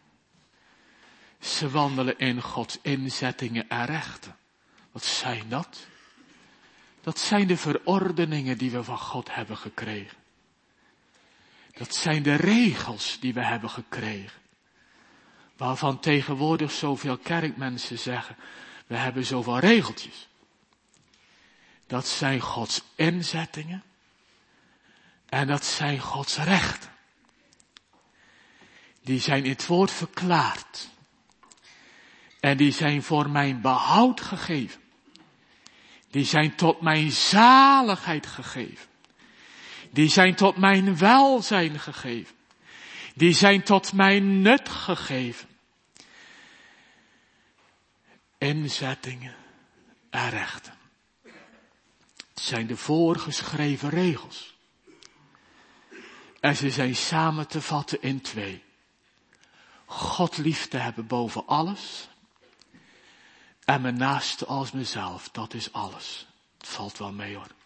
Ze wandelen in Gods inzettingen en rechten. Wat zijn dat? Dat zijn de verordeningen die we van God hebben gekregen. Dat zijn de regels die we hebben gekregen. Waarvan tegenwoordig zoveel kerkmensen zeggen, we hebben zoveel regeltjes. Dat zijn Gods inzettingen. En dat zijn Gods rechten. Die zijn in het woord verklaard. En die zijn voor mijn behoud gegeven. Die zijn tot mijn zaligheid gegeven. Die zijn tot mijn welzijn gegeven. Die zijn tot mijn nut gegeven. Inzettingen en rechten. Het zijn de voorgeschreven regels. En ze zijn samen te vatten in twee. God lief te hebben boven alles. En mijn naaste als mezelf, dat is alles. Het valt wel mee hoor.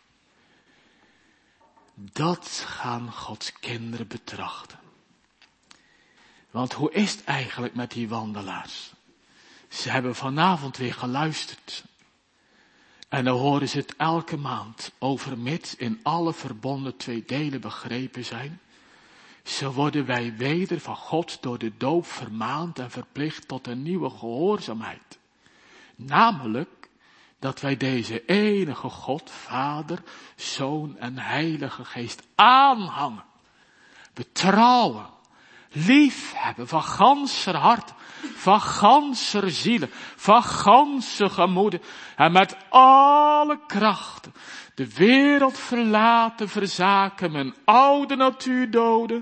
Dat gaan Gods kinderen betrachten. Want hoe is het eigenlijk met die wandelaars? Ze hebben vanavond weer geluisterd. En dan horen ze het elke maand, overmits in alle verbonden twee delen begrepen zijn. Zo worden wij weder van God door de doop vermaand en verplicht tot een nieuwe gehoorzaamheid. Namelijk dat wij deze enige God, Vader, Zoon en Heilige Geest aanhangen, betrouwen, lief hebben van ganser hart, van ganser zielen, van ganse gemoeden en met alle krachten de wereld verlaten, verzaken, mijn oude natuur doden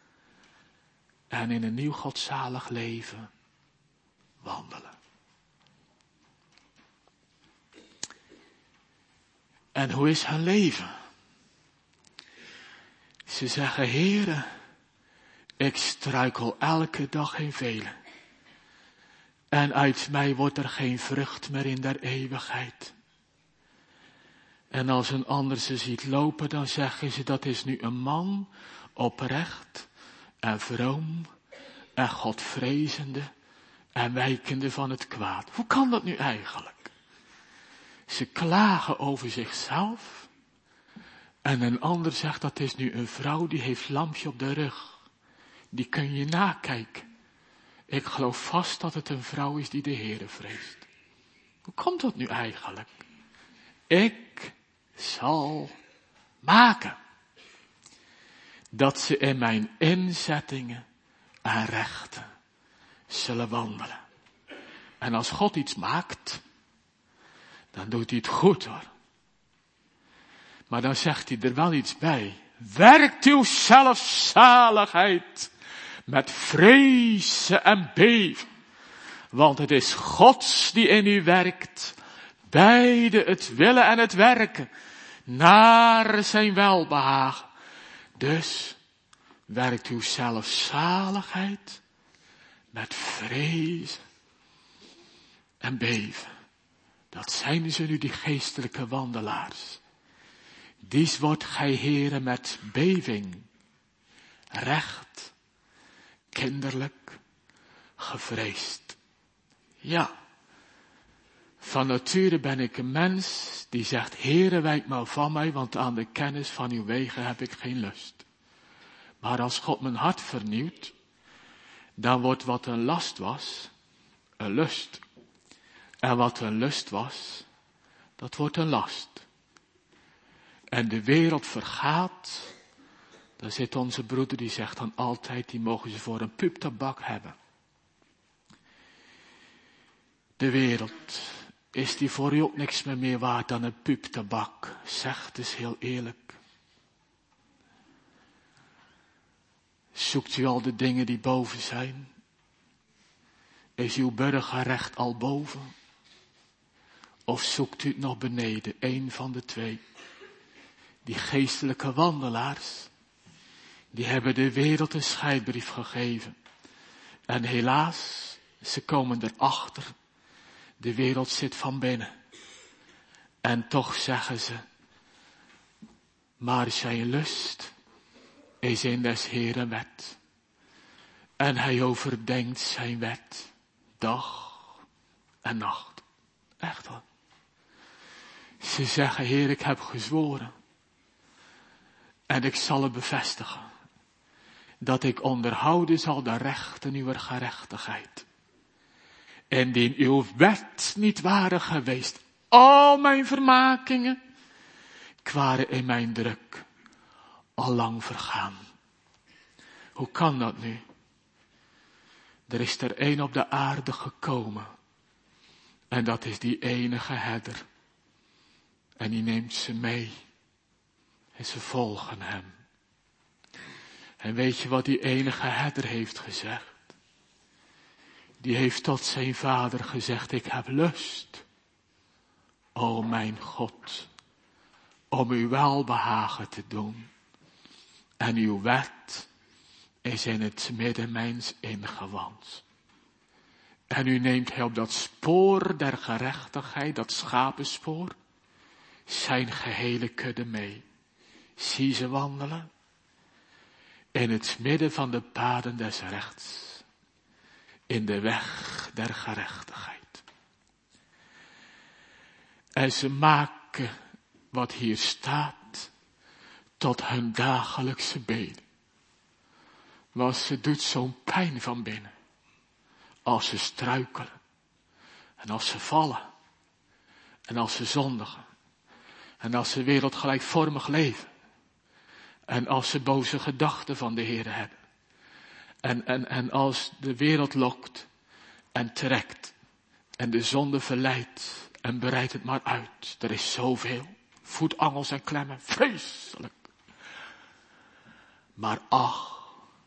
en in een nieuw godzalig leven wandelen. En hoe is hun leven? Ze zeggen, Heere, ik struikel elke dag in velen. En uit mij wordt er geen vrucht meer in der eeuwigheid. En als een ander ze ziet lopen, dan zeggen ze dat is nu een man, oprecht en vroom en godvrezende en wijkende van het kwaad. Hoe kan dat nu eigenlijk? Ze klagen over zichzelf en een ander zegt dat is nu een vrouw die heeft lampje op de rug. Die kun je nakijken. Ik geloof vast dat het een vrouw is die de Heere vreest. Hoe komt dat nu eigenlijk? Ik zal maken dat ze in mijn inzettingen en rechten zullen wandelen. En als God iets maakt, dan doet hij het goed hoor. Maar dan zegt hij er wel iets bij. Werkt uw zelfzaligheid met vrezen en beven. Want het is Gods die in u werkt. Beide het willen en het werken. Naar zijn welbehagen. Dus werkt uw zelfzaligheid met vrezen en beven. Dat zijn ze nu, die geestelijke wandelaars. Dies wordt gij heren met beving, recht, kinderlijk, gevreesd. Ja, van nature ben ik een mens die zegt, Heere, wijk maar van mij, want aan de kennis van uw wegen heb ik geen lust. Maar als God mijn hart vernieuwt, dan wordt wat een last was, een lust. En wat een lust was, dat wordt een last. En de wereld vergaat, dan zit onze broeder die zegt dan altijd, die mogen ze voor een puptabak hebben. De wereld, is die voor u ook niks meer, meer waard dan een puptabak? Zeg het eens heel eerlijk. Zoekt u al de dingen die boven zijn? Is uw burgerrecht al boven? Of zoekt u het nog beneden? Eén van de twee. Die geestelijke wandelaars, die hebben de wereld een scheidbrief gegeven. En helaas, ze komen erachter. De wereld zit van binnen. En toch zeggen ze, maar zijn lust is in des Heeren wet. En hij overdenkt zijn wet, dag en nacht. Echt hoor. Ze zeggen, Heer, ik heb gezworen. En ik zal het bevestigen. Dat ik onderhouden zal de rechten uw gerechtigheid. Indien uw wet niet waren geweest, al mijn vermakingen, waren in mijn druk al lang vergaan. Hoe kan dat nu? Er is er één op de aarde gekomen. En dat is die enige herder. En die neemt ze mee. En ze volgen hem. En weet je wat die enige herder heeft gezegd? Die heeft tot zijn vader gezegd, ik heb lust, o mijn God, om uw welbehagen te doen. En uw wet is in het midden mijns ingewand. En u neemt hij op dat spoor der gerechtigheid, dat schapenspoor, zijn gehele kudde mee. Zie ze wandelen in het midden van de paden des rechts. In de weg der gerechtigheid. En ze maken wat hier staat tot hun dagelijkse beden. Want ze doet zo'n pijn van binnen. Als ze struikelen. En als ze vallen. En als ze zondigen. En als ze wereldgelijkvormig leven. En als ze boze gedachten van de Heer hebben. En, en, en als de wereld lokt en trekt en de zonde verleidt en bereidt het maar uit. Er is zoveel. Voetangels en klemmen. Vreselijk. Maar ach.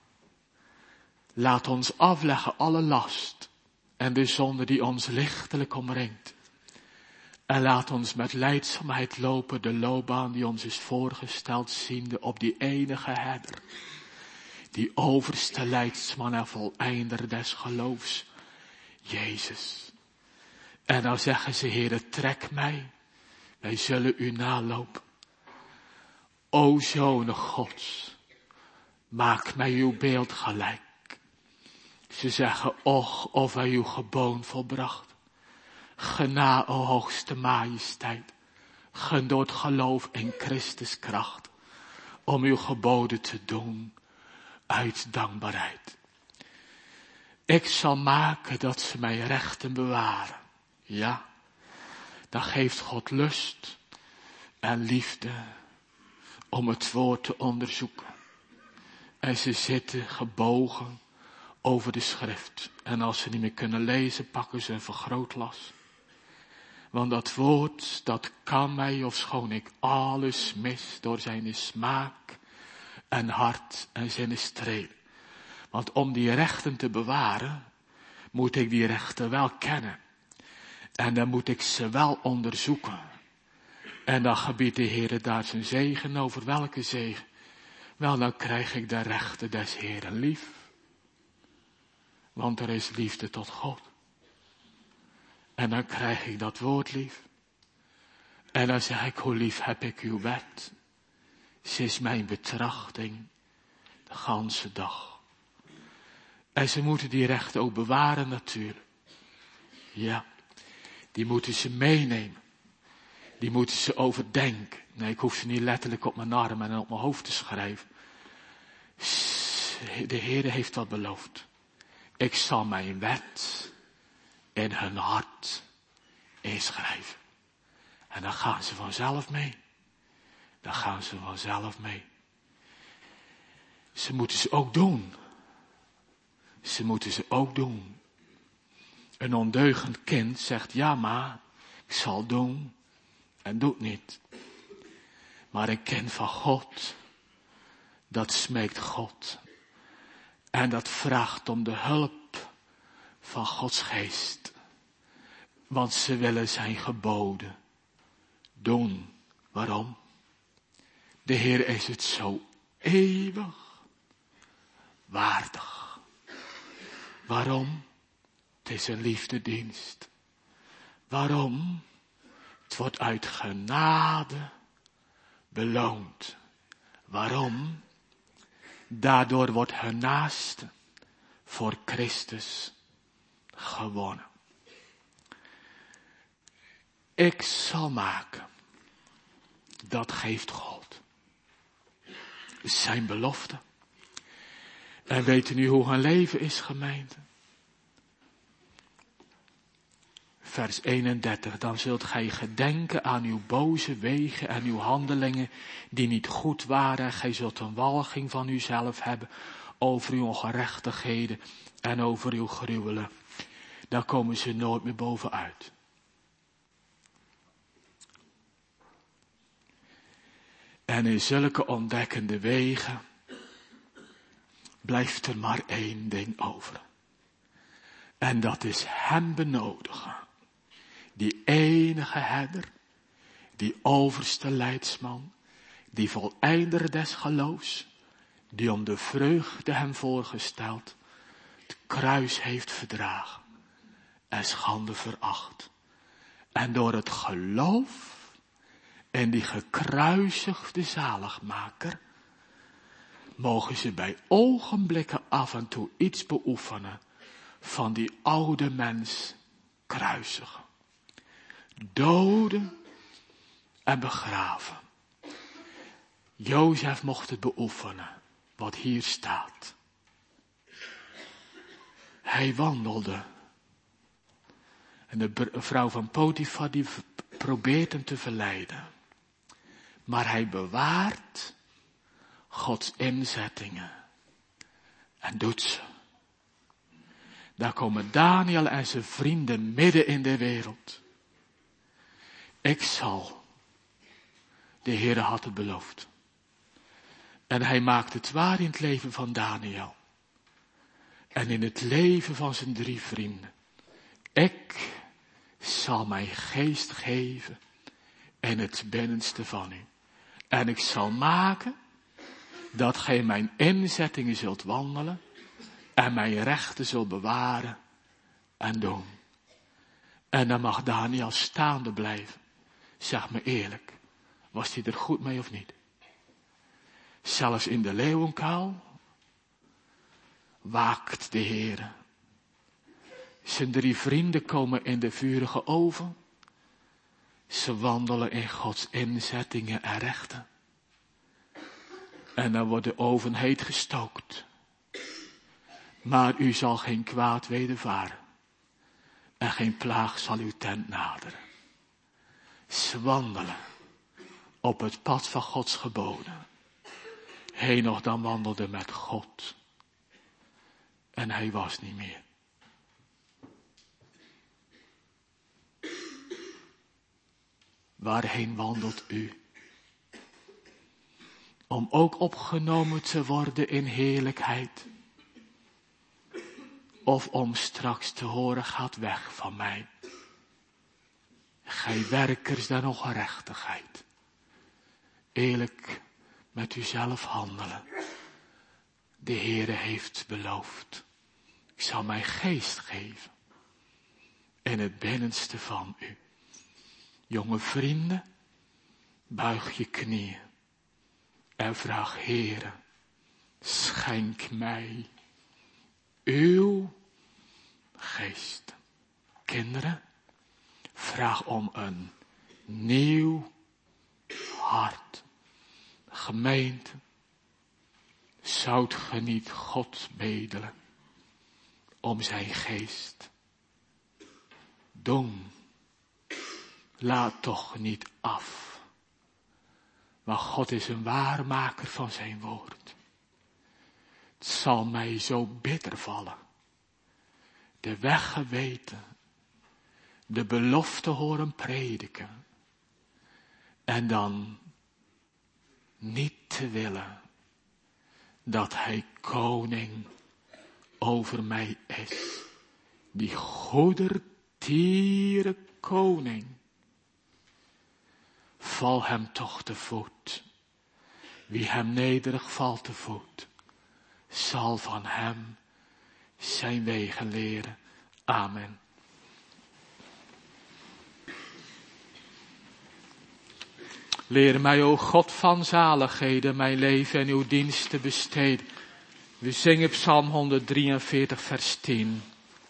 Laat ons afleggen alle last en de zonde die ons lichtelijk omringt. En laat ons met lijdzaamheid lopen de loopbaan die ons is voorgesteld, ziende op die enige herder. Die overste leidsman en voleinder des geloofs, Jezus. En nou zeggen ze, Heere, trek mij Wij zullen u nalopen. O Zoon Gods, maak mij uw beeld gelijk. Ze zeggen, och, of hij uw geboon volbracht. Gena, o hoogste majesteit. Gen door het geloof in Christus kracht. Om uw geboden te doen uit dankbaarheid. Ik zal maken dat ze mijn rechten bewaren. Ja, dan geeft God lust en liefde om het woord te onderzoeken. En ze zitten gebogen over de schrift. En als ze niet meer kunnen lezen, pakken ze een vergrootglas. Want dat woord, dat kan mij, ofschoon ik alles mis, door zijn smaak en hart en zijn strelen. Want om die rechten te bewaren, moet ik die rechten wel kennen. En dan moet ik ze wel onderzoeken. En dan gebiedt de Heer daar zijn zegen over. Welke zegen? Wel, dan krijg ik de rechten des Heeren lief. Want er is liefde tot God. En dan krijg ik dat woord lief. En dan zeg ik, hoe lief heb ik uw wet. Ze is mijn betrachting de ganse dag. En ze moeten die rechten ook bewaren natuurlijk. Ja, die moeten ze meenemen. Die moeten ze overdenken. Nee, ik hoef ze niet letterlijk op mijn arm en op mijn hoofd te schrijven. De Heer heeft dat beloofd. Ik zal mijn wet in hun hart inschrijven. En dan gaan ze vanzelf mee. Dan gaan ze vanzelf mee. Ze moeten ze ook doen. Ze moeten ze ook doen. Een ondeugend kind zegt, ja maar, ik zal doen. En doet niet. Maar een kind van God, dat smeekt God. En dat vraagt om de hulp van Gods geest. Want ze willen zijn geboden doen. Waarom? De Heer is het zo eeuwig waardig. Waarom? Het is een liefdedienst. Waarom? Het wordt uit genade beloond. Waarom? Daardoor wordt hun naaste voor Christus gewonnen. Ik zal maken. Dat geeft God. Zijn belofte. En weet u nu hoe hun leven is, gemeente? Vers eenendertig, dan zult gij gedenken aan uw boze wegen en uw handelingen die niet goed waren. Gij zult een walging van uzelf hebben over uw ongerechtigheden en over uw gruwelen. Daar komen ze nooit meer bovenuit. En in zulke ontdekkende wegen blijft er maar één ding over. En dat is hem benodigen. Die enige herder, die overste leidsman, die voleinder des geloofs, die om de vreugde hem voorgesteld, het kruis heeft verdragen en schande veracht. En door het geloof in die gekruisigde zaligmaker, mogen ze bij ogenblikken af en toe iets beoefenen van die oude mens kruisigen. Doden en begraven. Jozef mocht het beoefenen, wat hier staat. Hij wandelde. En de vrouw van Potifar die probeert hem te verleiden. Maar hij bewaart Gods inzettingen. En doet ze. Daar komen Daniel en zijn vrienden midden in de wereld. Ik zal. De Heere had het beloofd. En hij maakt het waar in het leven van Daniel. En in het leven van zijn drie vrienden. Ik zal mijn geest geven in het binnenste van u. En ik zal maken dat gij mijn inzettingen zult wandelen en mijn rechten zult bewaren en doen. En dan mag Daniel staande blijven. Zeg me eerlijk, was hij er goed mee of niet? Zelfs in de leeuwenkuil waakt de Heere. Zijn drie vrienden komen in de vurige oven. Ze wandelen in Gods inzettingen en rechten. En dan wordt de oven heet gestookt. Maar u zal geen kwaad wedervaren. En geen plaag zal uw tent naderen. Ze wandelen op het pad van Gods geboden. Henoch dan wandelde met God. En hij was niet meer. Waarheen wandelt u? Om ook opgenomen te worden in heerlijkheid. Of om straks te horen, gaat weg van mij. Gij werkers der ongerechtigheid. Eerlijk met uzelf handelen. De Heere heeft beloofd. Ik zal mijn geest geven. In het binnenste van u. Jonge vrienden, buig je knieën. En vraag, Heere, schenk mij uw geest. Kinderen, vraag om een nieuw hart. Gemeente, zoudt ge niet God bedelen om zijn geest? Doen, laat toch niet af. Maar God is een waarmaker van zijn woord. Het zal mij zo bitter vallen. De weg geweten. De belofte horen prediken. En dan niet te willen dat hij koning over mij is. Die goedertiere koning. Val hem toch te voet. Wie hem nederig valt te voet, zal van hem zijn wegen leren. Amen. Leer mij, o God van zaligheden, mijn leven en uw dienst te besteden. We zingen Psalm honderddrieënveertig, vers tien.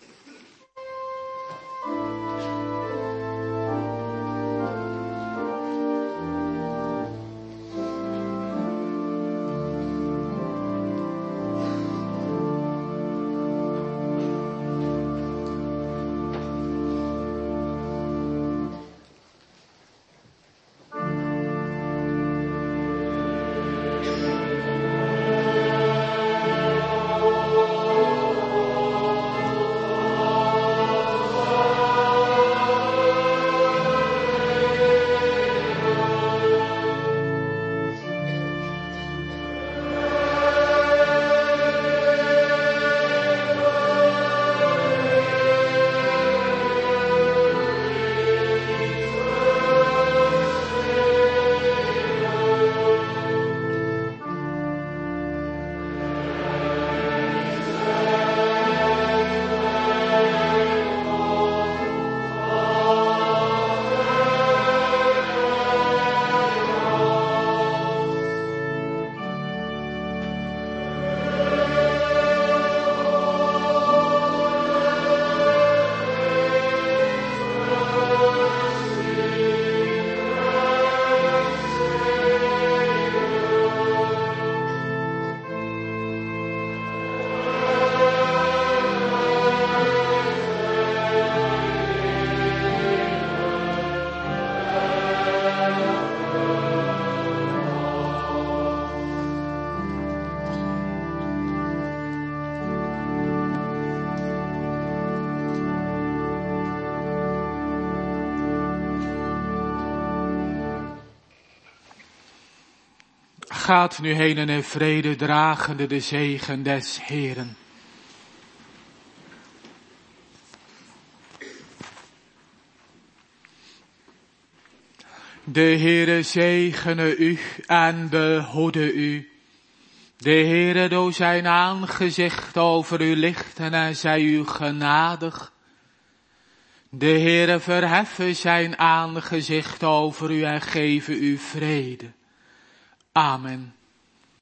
Gaat nu heen en in vrede dragende de zegen des Heeren. De Heere zegene u en behoede u. De Heere doe zijn aangezicht over u lichten en zij u genadig. De Heere verheffen zijn aangezicht over u en geven u vrede. Amen.